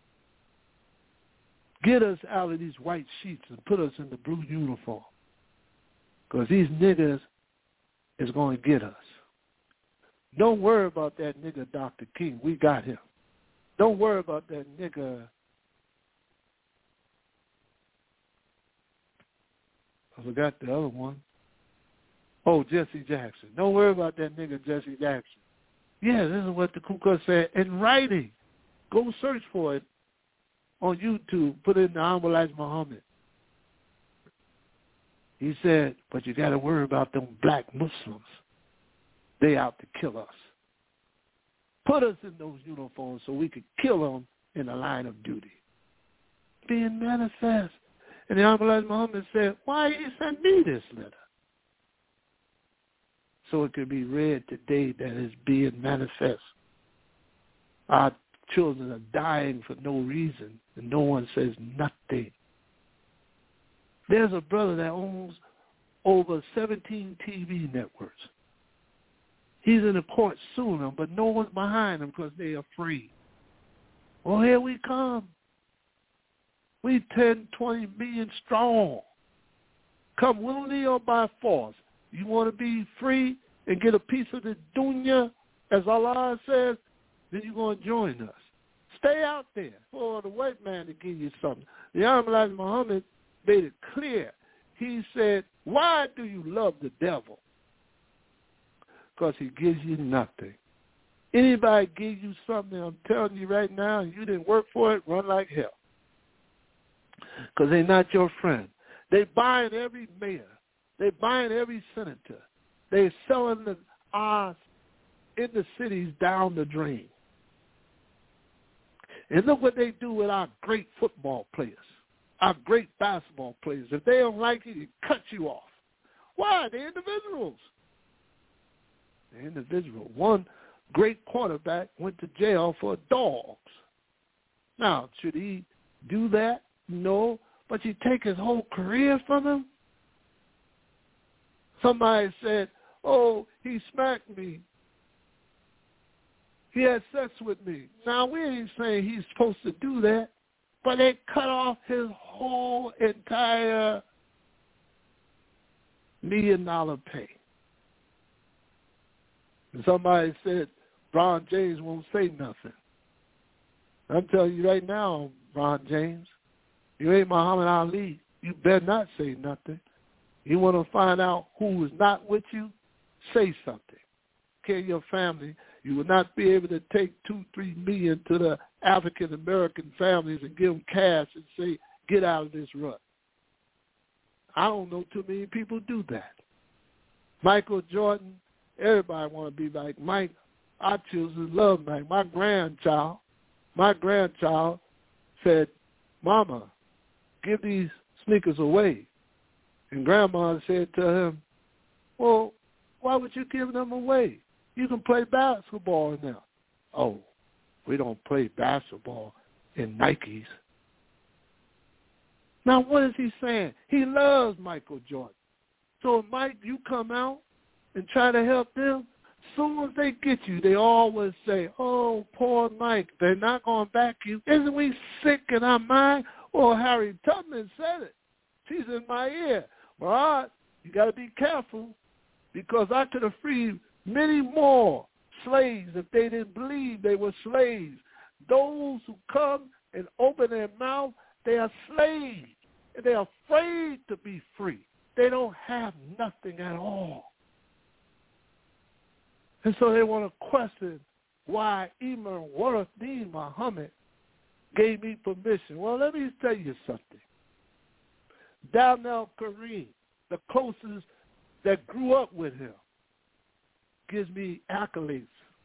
get us out of these white sheets and put us in the blue uniform, because these niggas is going to get us. Don't worry about that nigga Doctor King. We got him. Don't worry about that nigga. I forgot the other one. Oh, Jesse Jackson. Don't worry about that nigga Jesse Jackson. Yeah, this is what the Ku Klux said in writing. Go search for it on YouTube. Put in the Honorable Elijah Muhammad. He said, but you got to worry about them black Muslims. They out to kill us. Put us in those uniforms so we could kill them in the line of duty. Being manifest. And the Honorable Elijah Muhammad said, why you send me this letter? So it could be read today that is being manifest. Our children are dying for no reason, and no one says nothing. There's a brother that owns over seventeen T V networks. He's in the court suing them, but no one's behind him because they're afraid. Well, here we come. We ten, twenty million strong. Come willingly or by force. You want to be free and get a piece of the dunya, as Allah says, then you're going to join us. Stay out there for the white man to give you something. The Honorable Elijah Muhammad made it clear. He said, why do you love the devil? Because he gives you nothing. Anybody give you something, I'm telling you right now, and you didn't work for it, run like hell. Because they're not your friend. They're buying every mayor. They're buying every senator. They're selling the odds in the cities down the drain. And look what they do with our great football players, our great basketball players. If they don't like you, they cut you off. Why? They're individuals. They're individual. One great quarterback went to jail for dogs. Now, should he do that? No. But you take his whole career from him? Somebody said, oh, he smacked me. He had sex with me. Now, we ain't saying he's supposed to do that, but they cut off his whole entire million dollar pay. And somebody said, Bron James won't say nothing. I'm telling you right now, Bron James, you ain't Muhammad Ali. You better not say nothing. You want to find out who is not with you? Say something. Care your family. You will not be able to take two, three million to the African American families and give them cash and say, get out of this rut. I don't know too many people do that. Michael Jordan, everybody want to be like Mike. Our children love Mike. My grandchild, my grandchild said, Mama, give these sneakers away. And Grandma said to him, well, why would you give them away? You can play basketball in them. Oh, we don't play basketball in Nikes. Now, what is he saying? He loves Michael Jordan. So, Mike, you come out and try to help them. As soon as they get you, they always say, oh, poor Mike, they're not going to back you. Isn't we sick in our mind? Well, Harry Tubman said it. She's in my ear. Well, all right, you got to be careful, because I could have freed many more slaves if they didn't believe they were slaves. Those who come and open their mouth, they are slaves, and they're afraid to be free. They don't have nothing at all. And so they want to question why Imam Warathin Muhammad gave me permission. Well, let me tell you something. Darnell Kareem, the closest that grew up with him, gives me accolades.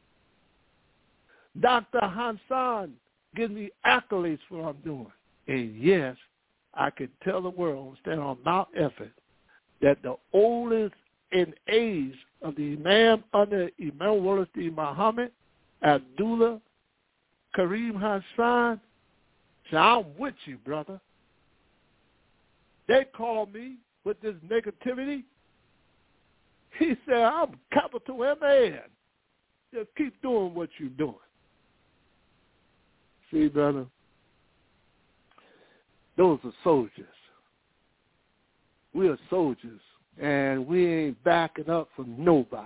Doctor Hassan gives me accolades for what I'm doing. And yes, I can tell the world, stand on Mount Everest, that the oldest in age of the Imam under Imam Warathin Muhammad, Abdullah Kareem Hassan, said, I'm with you, brother. They call me with this negativity. He said, I'm capital M A N. Just keep doing what you're doing. See, brother, those are soldiers. We are soldiers, and we ain't backing up from nobody.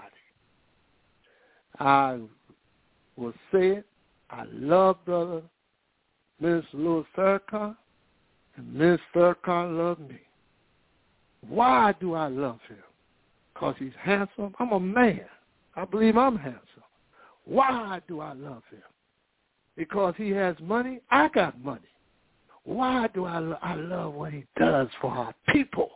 I will say it. I love Brother Minister Louis Farrakhan, and Mister Farrakhan loves me. Why do I love him? Because he's handsome? I'm a man. I believe I'm handsome. Why do I love him? Because he has money? I got money. Why do I, lo- I love what he does for our people?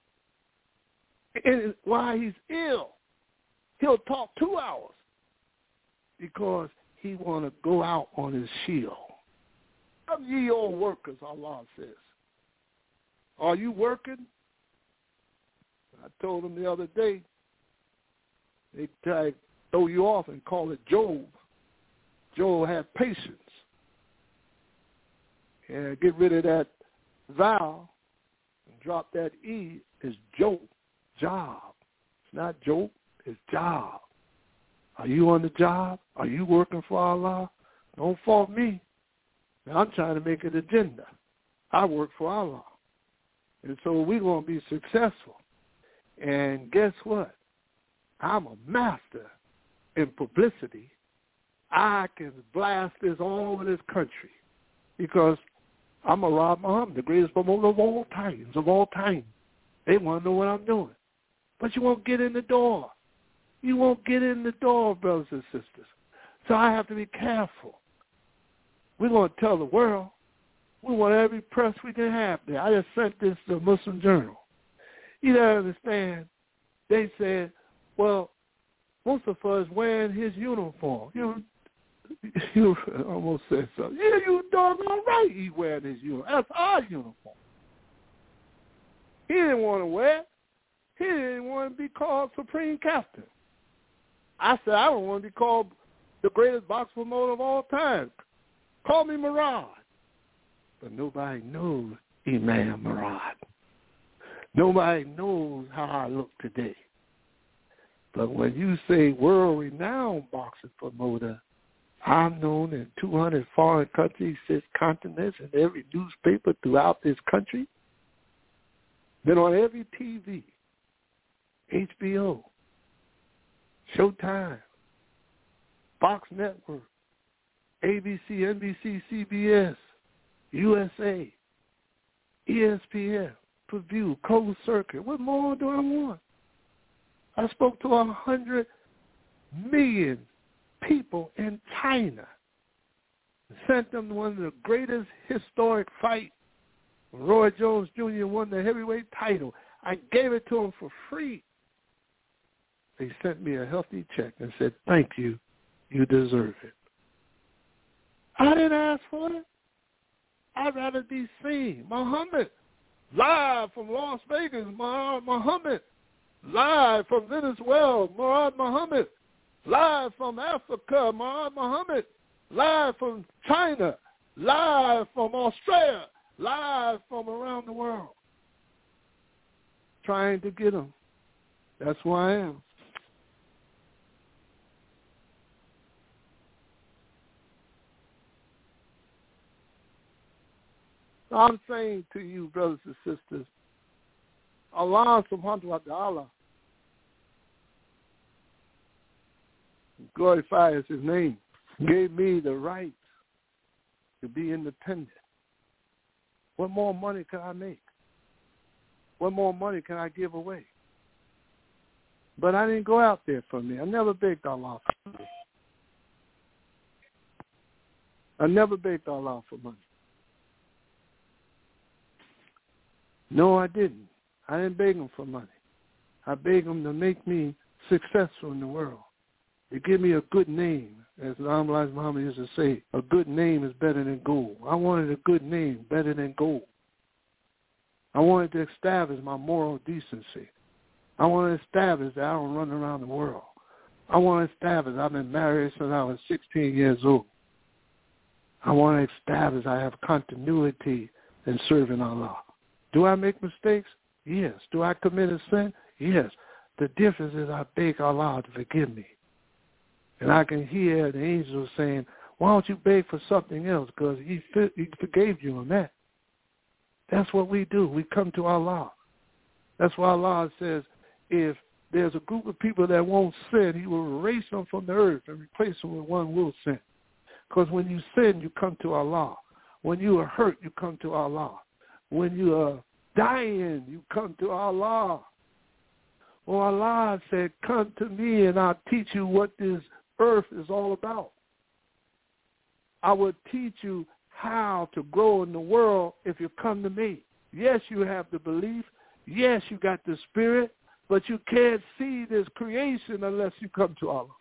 And why he's ill? He'll talk two hours because he want to go out on his shield. Come ye all workers, Allah says. Are you working? I told him the other day, they try to throw you off and call it Job. Job had patience. And get rid of that vowel and drop that E. It's Job. Job. It's not Job. It's job. Are you on the job? Are you working for Allah? Don't fault me. Now, I'm trying to make an agenda. I work for Allah. And so we're going to be successful. And guess what? I'm a master in publicity. I can blast this all over this country because I'm a Rob Muhammad, the greatest promoter of all times, of all time. They want to know what I'm doing. But you won't get in the door. You won't get in the door, brothers and sisters. So I have to be careful. We're going to tell the world. We want every press we can have there. I just sent this to Muslim Journal. You don't understand. They said, well, Mustafa is wearing his uniform. You you almost said something. Yeah, you doggone right he wearing his uniform. That's our uniform. He didn't want to wear it. He didn't want to be called Supreme Captain. I said, I don't want to be called the greatest box promoter of all time. Call me Murad. But nobody knows Imam Murad. Nobody knows how I look today. But when you say world-renowned boxing promoter, I'm known in two hundred foreign countries, six continents, and every newspaper throughout this country. Been on every T V, H B O, Showtime, Fox Network, A B C, N B C, C B S, U S A, E S P N, Purdue, Closed Circuit. What more do I want? I spoke to a hundred million people in China. Sent them one of the greatest historic fights. Roy Jones Junior won the heavyweight title. I gave it to them for free. They sent me a healthy check and said, thank you, you deserve it. I didn't ask for it. I'd rather be seen. Muhammad, live from Las Vegas, Muhammad. Live from Venezuela, Murad Muhammad. Live from Africa, Murad Muhammad. Live from China. Live from Australia. Live from around the world. Trying to get them. That's who I am. I'm saying to you, brothers and sisters, Allah subhanahu wa ta'ala glorifies his name, gave me the right to be independent. What more money can I make? What more money can I give away? But I didn't go out there for me. I never begged Allah for money. I never begged Allah for money. No, I didn't. I didn't beg him for money. I begged him to make me successful in the world, to give me a good name. As Elijah Muhammad used to say, a good name is better than gold. I wanted a good name better than gold. I wanted to establish my moral decency. I want to establish that I don't run around the world. I want to establish I've been married since I was sixteen years old. I want to establish I have continuity in serving Allah. Do I make mistakes? Yes. Do I commit a sin? Yes. The difference is I beg Allah to forgive me. And I can hear the angels saying, why don't you beg for something else? Because he, he forgave you on that. That's what we do. We come to Allah. That's why Allah says, if there's a group of people that won't sin, he will erase them from the earth and replace them with one who will sin. Because when you sin, you come to Allah. When you are hurt, you come to Allah. When you are dying, you come to Allah. Well, Allah said, come to me and I'll teach you what this earth is all about. I will teach you how to grow in the world if you come to me. Yes, you have the belief. Yes, you got the spirit, but you can't see this creation unless you come to Allah.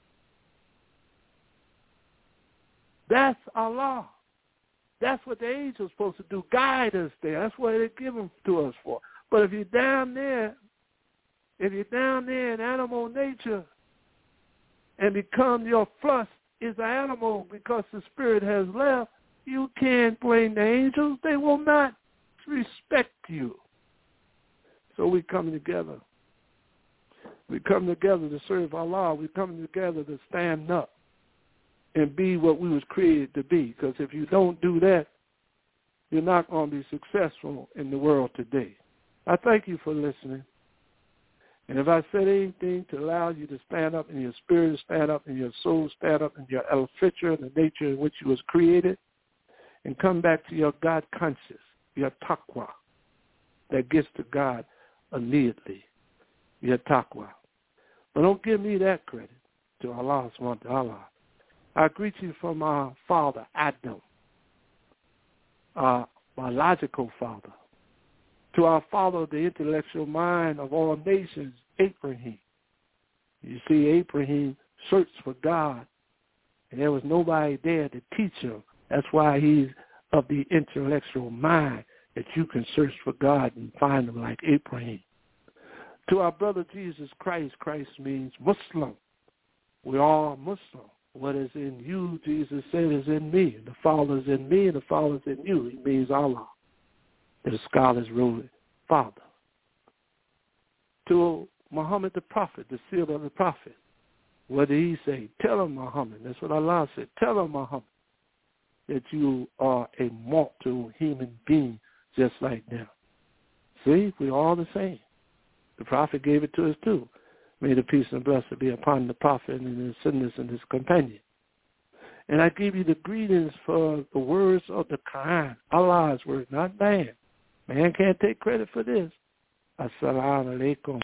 That's Allah. That's what the angels are supposed to do, guide us there. That's what they give them to us for. But if you're down there, if you're down there in animal nature and become your flesh is an animal because the spirit has left, you can't blame the angels. They will not respect you. So we come together. We come together to serve Allah. We come together to stand up and be what we was created to be. Because if you don't do that, you're not going to be successful in the world today. I thank you for listening. And if I said anything to allow you to stand up in your spirit, stand up in your soul, stand up in your el-fitra, the nature in which you was created, and come back to your God conscious, your taqwa, that gets to God immediately, your taqwa. But don't give me that credit. To Allah subhanahu wa ta'ala. I greet you from our father, Adam, our biological father, to our father, the intellectual mind of all nations, Abraham. You see, Abraham searched for God, and there was nobody there to teach him. That's why he's of the intellectual mind, that you can search for God and find him like Abraham. To our brother Jesus Christ, Christ means Muslim. We're all Muslim. What is in you, Jesus said, is in me. The Father is in me, and the Father is in you. He means Allah. The scholars wrote it, Father. To Muhammad the Prophet, the seal of the Prophet, what did he say? Tell him, Muhammad. That's what Allah said. Tell him, Muhammad, that you are a mortal human being just like them. See, we're all the same. The Prophet gave it to us too. May the peace and blessing be upon the Prophet and his descendants and his companion. And I give you the greetings for the words of the Quran, Allah's word, not man. Man can't take credit for this. Assalamu alaikum.